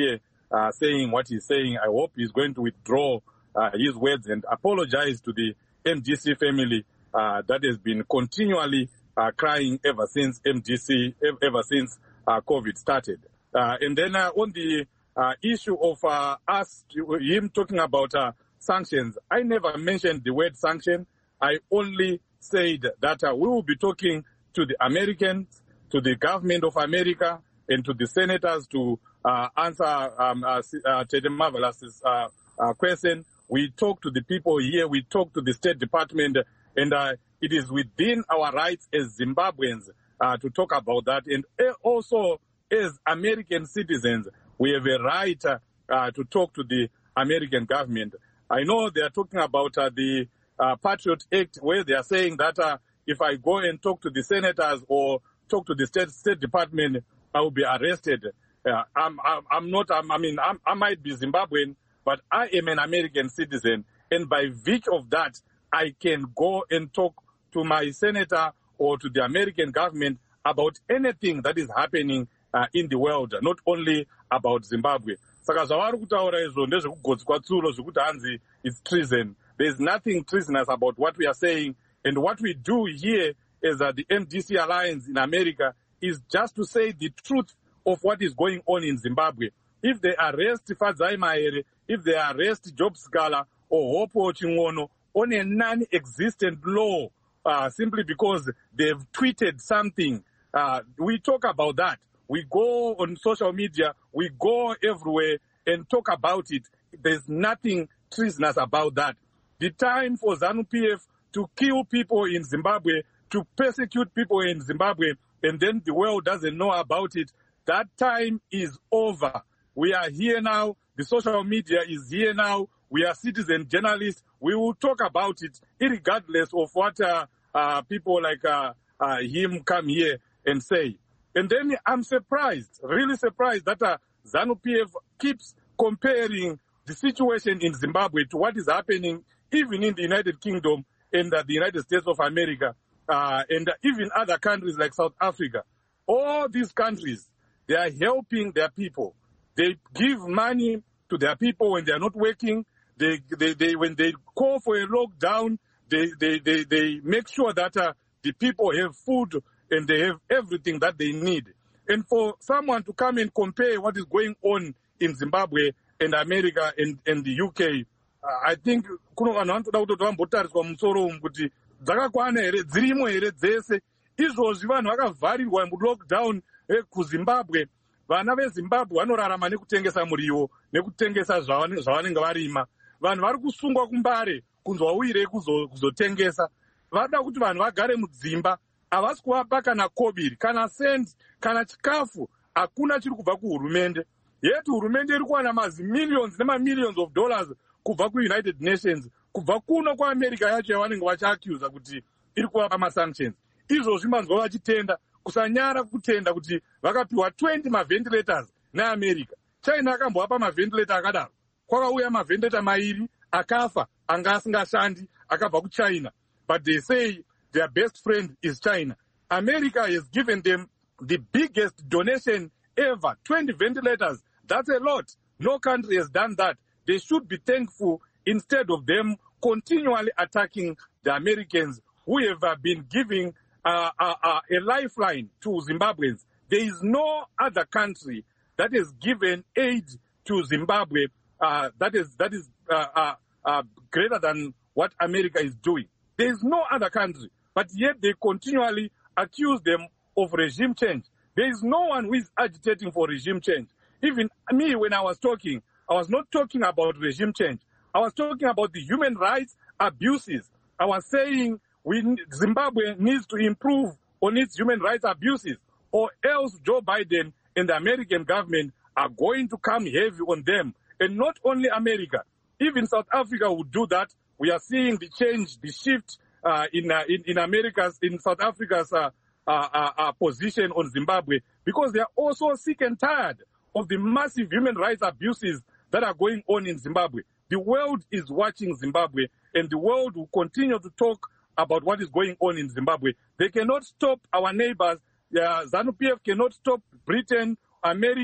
Speaker 3: uh, saying what he's saying. I hope he's going to withdraw uh, his words and apologize to the M D C family uh, that has been continually uh, crying ever since M D C, ever since uh, COVID started. Uh, and then uh, on the uh, issue of uh, us, him talking about uh, sanctions, I never mentioned the word sanction. I only said that uh, we will be talking to the Americans, to the government of America, and to the senators to uh, answer um, uh, uh, Tede Marvelous's uh, uh, question. We talk to the people here, we talk to the State Department, and uh, it is within our rights as Zimbabweans uh, to talk about that. And also, as American citizens, we have a right uh, uh, to talk to the American government. I know they are talking about uh, the uh, Patriot Act, where they are saying that uh, if I go and talk to the senators or talk to the State, State Department, I will be arrested. Uh, I'm, I'm, I'm not, I'm, I mean, I'm, I might be Zimbabwean, but I am an American citizen. And by virtue of that, I can go and talk to my senator or to the American government about anything that is happening uh, in the world, not only about Zimbabwe. Saka zvavari kutaura izvo ndezvekugotsi kwatsuro zvekuti hanzi it's treason. There's nothing treasonous about what we are saying. And what we do here as uh, the M D C Alliance in America is just to say the truth of what is going on in Zimbabwe. If they arrest Fadzai Mahere, if they arrest Job Scala or Hopo Chingono on a non-existent law, uh, simply because they've tweeted something, uh, we talk about that. We go on social media, we go everywhere and talk about it. There's nothing treasonous about that. The time for ZANU-P F to kill people in Zimbabwe, to persecute people in Zimbabwe, and then the world doesn't know about it, that time is over. We are here now. The social media is here now. We are citizen journalists. We will talk about it regardless of what uh, uh, people like uh, uh, him come here and say. And then I'm surprised, really surprised that uh, ZANU-P F keeps comparing the situation in Zimbabwe to what is happening even in the United Kingdom and uh, the United States of America uh, and uh, even other countries like South Africa. All these countries, they are helping their people. They give money to their people when they are not working. They, they, they when they call for a lockdown, they, they, they, they make sure that uh, the people have food and they have everything that they need. And for someone to come and compare what is going on in Zimbabwe and America and, and the U K, uh, I think kuno vanhu vanotoda kutoti vambotariswa musoro umu kuti dzakakwana here dzirimo here dzese izvozvi vanhu vakavharirwa mulockdown kuzimbabwe. Vana vezimbabwe vanorarama nekutengesa muriwo nekutengesa zvavanenge varima. Vanhu vari kusungwa kumbare kunzwa uirei kuzotengesa. Vada kuti vanhu vagare mudzimba, havasi kuvapa kana kobiri kana sendi kana chikafu. Hakuna chiri kubva kuhurumende. Yeti hurumende iri kuwana mazi millions nema-millions of dollars kubva kuUnited Nations, kubva kuno kwaAmerica yacho yavanenge vachiaccuse kuti iri kuvapa masanctions. Izvozvi manzwa vachitenda, kusanyara kutenda kuti vakapiwa twenty maventilators neAmerica. China akambovapa maventilator akadaro. Kwakauya maventilator mairi akafa anga asingashandi akabva kuChina. But they say their best friend is China. America has given them the biggest donation ever, twenty ventilators. That's a lot. No country has done that. They should be thankful instead of them continually attacking the Americans who have uh, been giving uh, uh, uh, a lifeline to Zimbabweans. There is no other country that has given aid to Zimbabwe uh, that is, that is uh, uh, uh, greater than what America is doing. There is no other country, but yet they continually accuse them of regime change. There is no one who is agitating for regime change. Even me, when I was talking, I was not talking about regime change. I was talking about the human rights abuses. I was saying we, Zimbabwe needs to improve on its human rights abuses, or else Joe Biden and the American government are going to come heavy on them. And not only America, even South Africa would do that. We are seeing the change, the shift uh, in, uh, in in America's, in South Africa's uh, uh, uh, uh, position on Zimbabwe, because they are also sick and tired of the massive human rights abuses that are going on in Zimbabwe. The world is watching Zimbabwe, and the world will continue to talk about what is going on in Zimbabwe. They cannot stop our neighbors. Uh, ZANU-P F cannot stop Britain, America,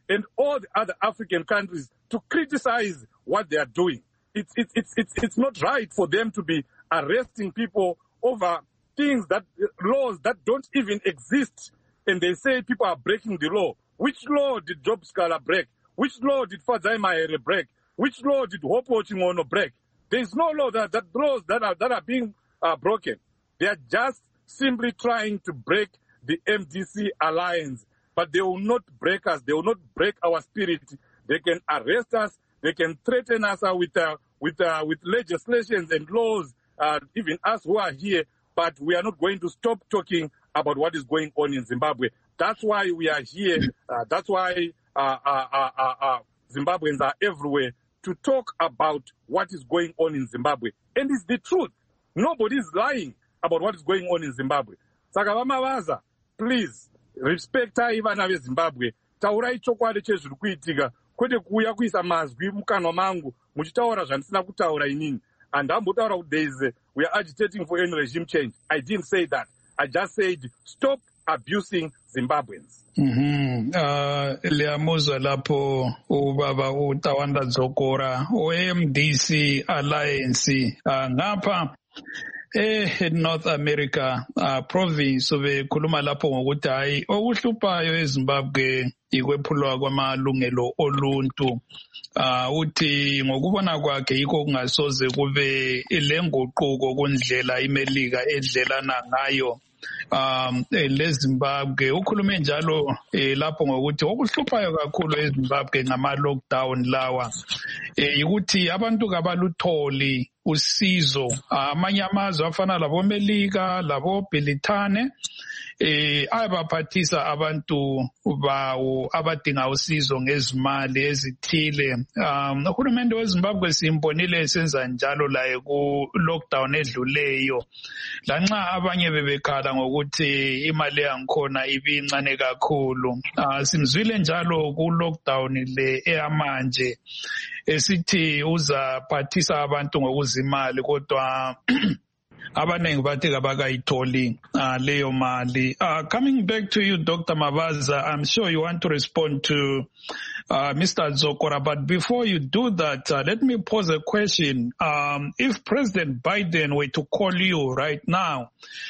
Speaker 3: and all the other African countries to criticize what they are doing. It's, it's, it's, it's, it's not right for them to be arresting people over things that, laws that don't even exist. And they say people are breaking the law. Which law did Job Scala break? Which law did Fadzai Mahere break? Which law did Hope Ochingono break? There is no law that, that laws that are, that are being uh, broken. They are just simply trying to break the M D C alliance. But they will not break us. They will not break our spirit. They can arrest us. They can threaten us uh, with, uh, with, uh, with legislations and laws, uh, even us who are here. But we are not going to stop talking about what is going on in Zimbabwe. That's why we are here. Uh, that's why uh, uh, uh, uh, uh, Zimbabweans are everywhere to talk about what is going on in Zimbabwe. And it's the truth. Nobody is lying about what is going on in Zimbabwe. Saka Vamavaza, please, respectai vana veZimbabwe. Taurai chokwadi chezviri kuitika. Kwete kuuya kuisa mazwi mukanwa mangu muchitaura zvandisina kutaura inini. And hambotaura kuti there is a, we are agitating for any regime change. I didn't say that. I just said stop abusing Zimbabweans.
Speaker 1: Mhm. Uh liyamuzwa lapho ubaba uTawanda Dzokora o-M D C Alliance uh, ngapha eh North America uh, province bekhuluma lapho ngokuthi hayi okuhluphayo eZimbabwe ikwephulwa kwamalungelo oluntu. Uh, uthi ngokubona kwakhe yikho kungasoze kube lenguquko kundlela imelika edlelana ngayo um leZimbabwe. Ukhulume njalo eh, lapho ngokuthi okuhluphayo kakhulu eZimbabwe ngama lockdown lawa eh, ukuthi abantu kabalutholi usizo. Amanye amazwe afana labo Melika labo Britane eh ayabaphathisa abantu bawo abadinga usizo ngezimali ezithile. Um uhulumende weZimbabwe simbonile senza njalo la ku lockdown edluleyo. Lanxa abanye bebekhala ngokuthi imali yankhona ibincane kakhulu. Uh, simzwile njalo ku lockdown le eyamanje esithi uzaphathisa abantu ngokuzimali kodwa abanengi bathi kabakayitholi uh, leyo mali. Uh, coming back to you, Doctor Mavaza, I'm sure you want to respond to uh, Mister Dzokora, but before you do that, uh, let me pose a question. Um, if President Biden were to call you right now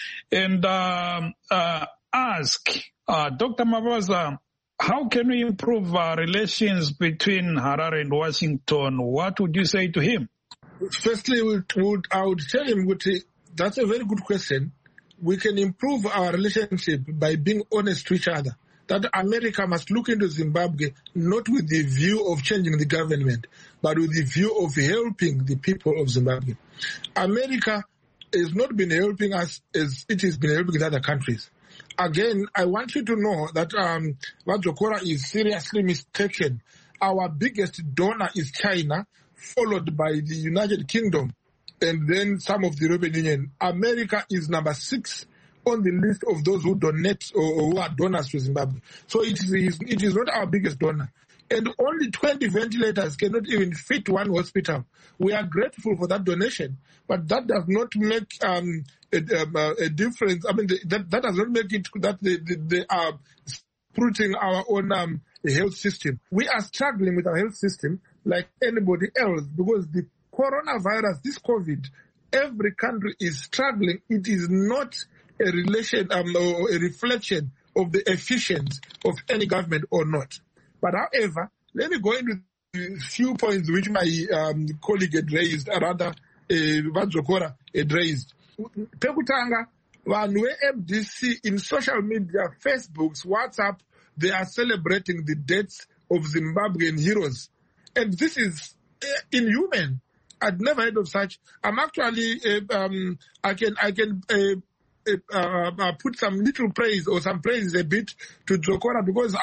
Speaker 1: and um, uh, ask uh, Doctor Mavaza, how can we improve our relations between Harare and Washington, what would you say to him?
Speaker 4: Firstly, would, would, I would tell him, that's a very good question. We can improve our relationship by being honest to each other. That America must look into Zimbabwe not with the view of changing the government, but with the view of helping the people of Zimbabwe. America has not been helping us as it has been helping other countries. Again, I want you to know that um, Dzokora is seriously mistaken. Our biggest donor is China, followed by the United Kingdom, and then some of the European Union. America is number six on the list of those who donate or, or who are donors to Zimbabwe. So it is, it is not our biggest donor. And only twenty ventilators cannot even fit one hospital. We are grateful for that donation, but that does not make um, a, a, a difference. I mean, the, that, that does not make it that they, they, they are putting our own um, health system. We are struggling with our health system like anybody else because the coronavirus, this COVID, every country is struggling. It is not a relation um, or a reflection of the efficiency of any government or not. But however, let me go into a few points which my um, colleague had raised, rather, uh, Dzokora had raised. Pekutanga, vanhu M D C in social media, Facebooks, WhatsApp, they are celebrating the deaths of Zimbabwean heroes. And this is uh, inhuman. I'd never heard of such. I'm actually, uh, um, I can, I can uh, uh, uh, put some little praise or some praise a bit to Dzokora because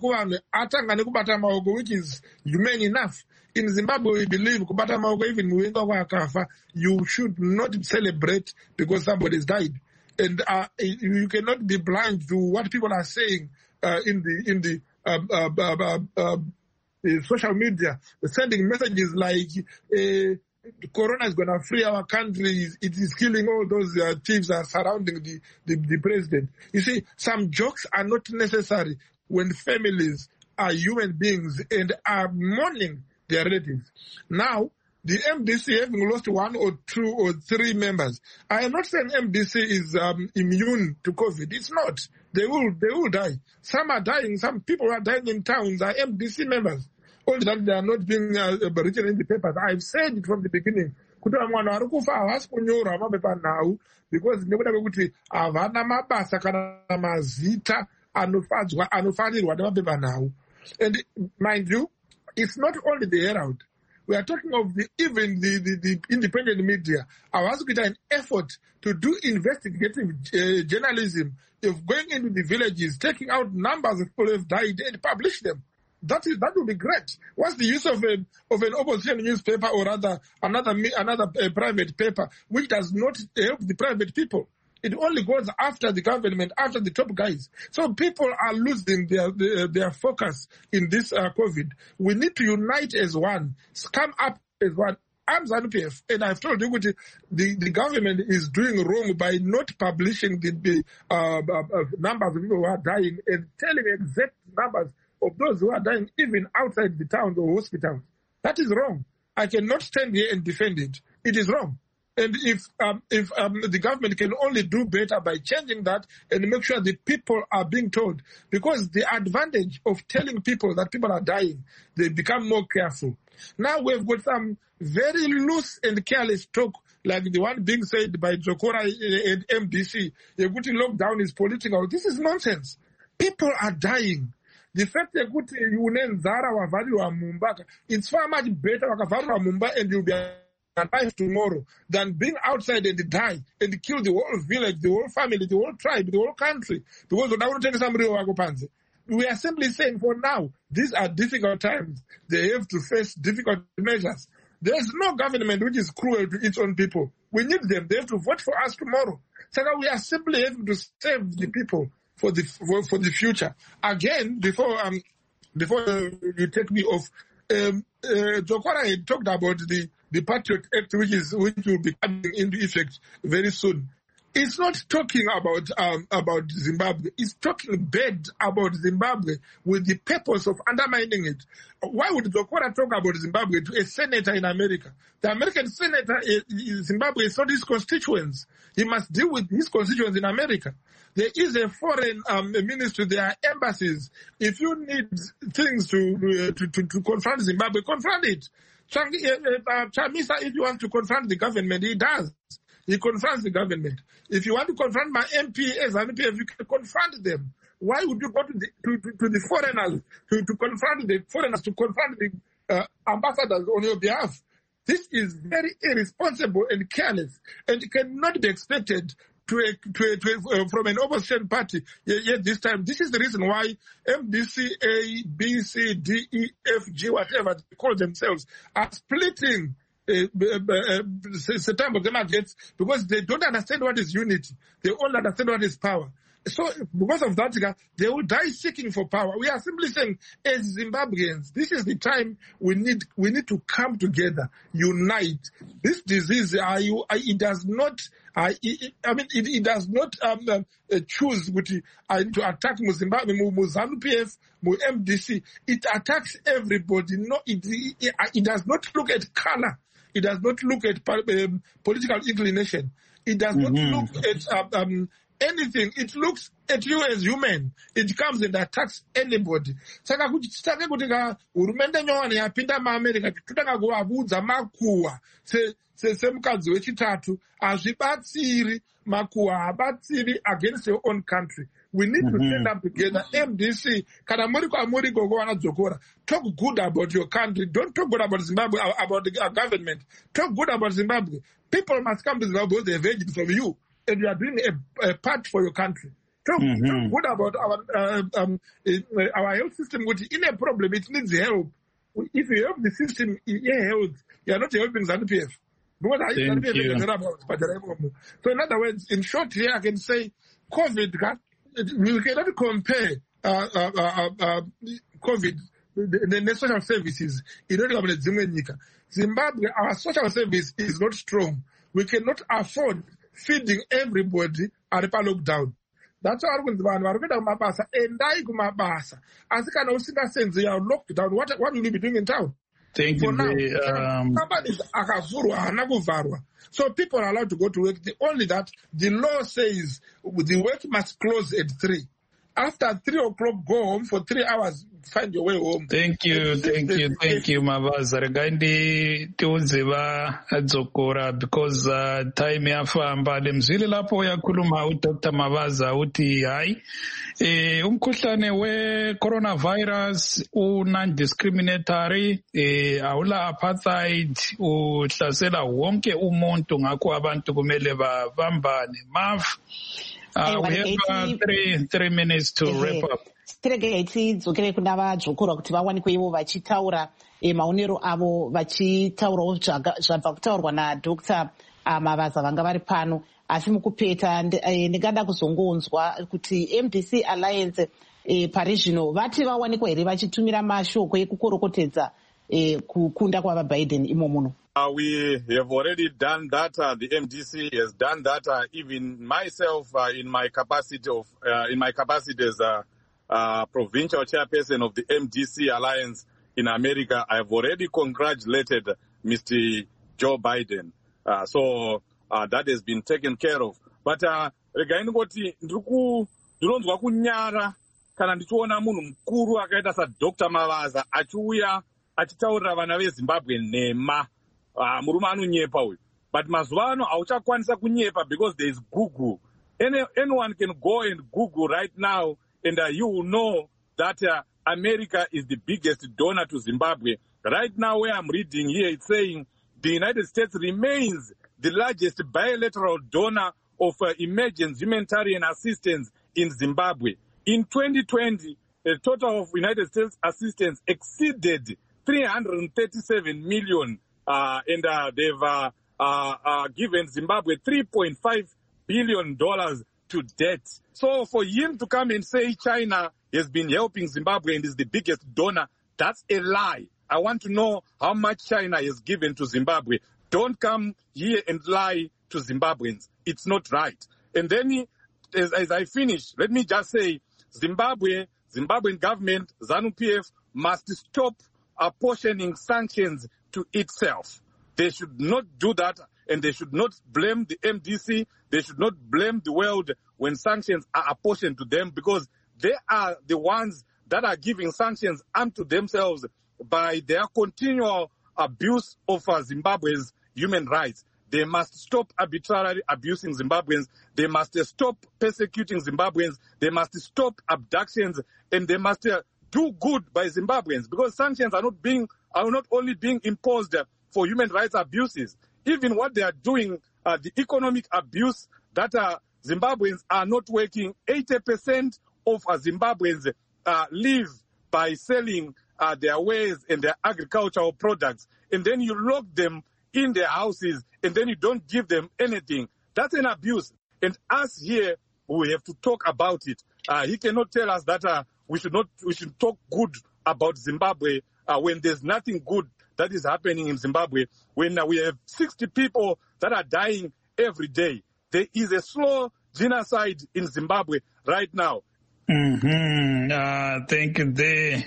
Speaker 4: which is humane enough. In Zimbabwe, we believe even you should not celebrate because somebody has died. And uh, you cannot be blind to what people are saying uh, in the in the uh, uh, uh, uh, uh, social media, sending messages like uh, Corona is going to free our country. It is killing all those uh, thieves that are surrounding the, the, the president. You see, some jokes are not necessary when families are human beings and are mourning their relatives. Now, the M D C having lost one or two or three members, I am not saying M D C is um, immune to COVID. It's not. They will, they will die. Some are dying. Some people are dying in towns are M D C members. Only that they are not being uh, written in the papers. I've said it from the beginning. Because nekuda kwekuti havana mabasa kana mazita anofadzwa anofanirwa nemapepa nhau. And mind you, it's not only the Herald. We are talking of the, even the, the, the independent media. I was going to an effort to do investigative uh, journalism of going into the villages, taking out numbers of people who have died and publish them. That is that would be great. What's the use of a, of an opposition newspaper or rather another another uh, private paper which does not help the private people? It only goes after the government, after the top guys. So people are losing their their, their focus in this uh, COVID. We need to unite as one, come up as one. I'm ZANU P F, and I've told you the, the government is doing wrong by not publishing the, the uh, uh, numbers of people who are dying and telling exact numbers of those who are dying even outside the towns or hospitals. That is wrong. I cannot stand here and defend it. It is wrong. And if um, if um, the government can only do better by changing that and make sure the people are being told, because the advantage of telling people that people are dying, they become more careful. Now we've got some very loose and careless talk like the one being said by Jokora and M D C. The lockdown is political. This is nonsense. People are dying. The fact that it's far much better and you'll be alive tomorrow than being outside and die and kill the whole village, the whole family, the whole tribe, the whole country. Because we are simply saying for now, these are difficult times. They have to face difficult measures. There's no government which is cruel to its own people. We need them. They have to vote for us tomorrow. So now we are simply having to save the people for the for, for the future. Again, before um before you take me off, um, uh, Jokora had talked about the the Patriot Act, which is which will be coming into effect very soon. It's not talking about um, about Zimbabwe. It's talking bad about Zimbabwe with the purpose of undermining it. Why would Jokora talk about Zimbabwe to a senator in America? The American senator in Zimbabwe is not his constituents. He must deal with his constituents in America. There is a foreign um, ministry. There are embassies. If you need things to to, to, to confront Zimbabwe, confront it. Chamisa, if you want to confront the government, he does. He confronts the government. If you want to confront my M P as ZANU P F, you can confront them. Why would you go to the, to, to, to the foreigners, to, to confront the foreigners, to confront the uh, ambassadors on your behalf? This is very irresponsible and careless, and it cannot be expected to a, to a, to a, uh, from an opposition party. Yet yeah, yeah, this time, this is the reason why M D C, A, B, C, D, E, F, G, whatever they call themselves, are splitting Uh, uh, uh, September delegates because they don't understand what is unity. They only understand what is power. So because of that, they will die seeking for power. We are simply saying, as Zimbabweans, this is the time we need we need to come together, unite. This disease, uh, you, uh, it does not. Uh, it, I mean, it, it does not um, uh, choose which, uh, to attack Zimbabwe, ZANU P F, M D C. It attacks everybody. No, it, it, it does not look at color. It does not look at um, political inclination. It does not mm-hmm. look at um, um, anything. It looks at you as human. It comes and attacks anybody. Saka kuti chitake kuti ka hurumende nyowani yapinda muAmerica totanga kuvabudza makuwa se se semukadzi wechitatu azvibatsiri makuwa habatsiri against your own country. We need mm-hmm. to stand up together. M D C, kana muri kwa muri gogo wana Jokora, talk good about your country. Don't talk good about Zimbabwe, about the government. Talk good about Zimbabwe. People must come to Zimbabwe, they have aged from you, and you are doing a, a part for your country. Talk, mm-hmm. talk good about our uh, um, uh, our health system. Which in a problem, it needs help. If you help the system in health, you are not helping ZANU P F. Because I ZANU P F. So in other words, in short here, I can say COVID. We cannot compare uh, uh, uh, uh, COVID, the, the social services in Zimbabwe. Our social service is not strong. We cannot afford feeding everybody at a lockdown. that's why vanhu vari kuenda kumabasa, endai kumabasa. Asi kana usingasenzi your lockdown, what, what will you be doing in town?
Speaker 1: Thank
Speaker 4: For
Speaker 1: you.
Speaker 4: now,
Speaker 1: Um,
Speaker 4: companies akavhurwa hana kuvharwa. So people are allowed to go to work. The, only that the law says the work must close at three. After three o'clock, go home for three hours, find your way home.
Speaker 1: Thank you, thank you, thank you, Mavaza. Regaindi tiuziva adzokora because uh, time yafamba. Lemzili lapo yakhuluma uDoctor Mavaza uthi hayi eh umkhuhlane we coronavirus u-non-discriminatory eh awula apartheid uhlasela wonke umuntu ngakho abantu kumele babambane. Mav, Uh, we have uh, three, three minutes to wrap up.
Speaker 2: Tirege tidzokere kuna vadzokora kuti vawanikwe ivo vachitaura maonero avo vachitaurawo zvabva kutaurwa naDr Mavaza vanga vari pano. Asi mukupeta ndingada kuzongonzwa kuti M D C Alliance pari zvino vati vawanikwa here vachitumira mashoko ekukorokotedza kukunda kwavaBiden imo muno.
Speaker 3: Uh, we have already done that. Uh, the M D C has done that. Uh, even myself, uh, in my capacity of, uh, in my capacity as a uh, provincial chairperson of the M D C Alliance in America, I have already congratulated Mister Joe Biden. Uh, so uh, that has been taken care of. But regaini kuti ndiku ndinonzwa kunyara kana ndichiona munhu mukuru akaita saDr Mavaza achiuya achitaurira vana veZimbabwe nhema. Uh, murume anonyepa uyu. But mazuva ano hauchakwanisa kunyepa because there is Google. Any, anyone can go and Google right now and uh, you will know that uh, America is the biggest donor to Zimbabwe. Right now where I'm reading here, it's saying the United States remains the largest bilateral donor of uh, emergency humanitarian assistance in Zimbabwe. In twenty twenty, the total of United States assistance exceeded three hundred thirty-seven million. Uh, and uh, they've uh, uh, uh, given Zimbabwe three point five billion dollars to debt. So for him to come and say China has been helping Zimbabwe and is the biggest donor, that's a lie. I want to know how much China has given to Zimbabwe. Don't come here and lie to Zimbabweans. It's not right. And then he, as, as I finish, let me just say Zimbabwe, Zimbabwean government, ZANU-P F must stop apportioning sanctions to itself. They should not do that, and they should not blame the M D C. They should not blame the world when sanctions are apportioned to them, because they are the ones that are giving sanctions unto themselves by their continual abuse of uh, Zimbabwe's human rights. They must stop arbitrarily abusing Zimbabweans. They must uh, stop persecuting Zimbabweans. They must stop abductions, and they must uh, do good by Zimbabweans, because sanctions are not being are not only being imposed uh, for human rights abuses. Even what they are doing, uh, the economic abuse that uh, Zimbabweans are not working. eighty percent of uh, Zimbabweans uh, live by selling uh, their wares and their agricultural products, and then you lock them in their houses, and then you don't give them anything. That's an abuse. And us here, we have to talk about it. Uh, he cannot tell us that uh, we should not, we should talk good about Zimbabwe uh, when there's nothing good that is happening in Zimbabwe, when uh, we have sixty people that are dying every day. There is a slow genocide in Zimbabwe right now.
Speaker 1: Mm-hmm. Uh, thank you, there,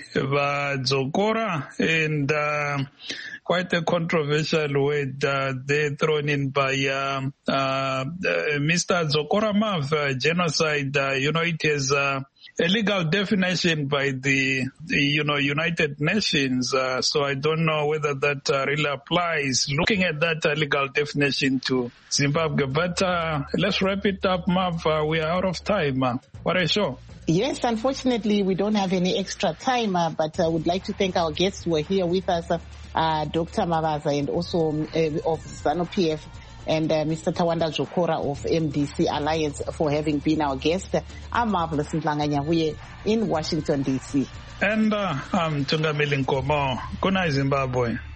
Speaker 1: Zokora, and uh, quite a controversial word uh, there thrown in by uh, uh, Mister Zokora Mav, uh, genocide. Uh, you know, it is uh, a legal definition by the, the you know, United Nations. Uh, so I don't know whether that uh, really applies, looking at that uh, legal definition to Zimbabwe. But uh, let's wrap it up, Mav. Uh, we are out of time. Uh, what a show.
Speaker 2: Yes, unfortunately, we don't have any extra time, uh, but I uh, would like to thank our guests who are here with us, uh, uh, Doctor Mavaza, and also uh, of ZANU-P F, and uh, Mister Tawanda Zokora of M D C Alliance for having been our guest. I'm Marvelous Ntlanganya in Washington, D C.
Speaker 1: And uh, I'm Tungamili Nkomo. Good night, Zimbabwe.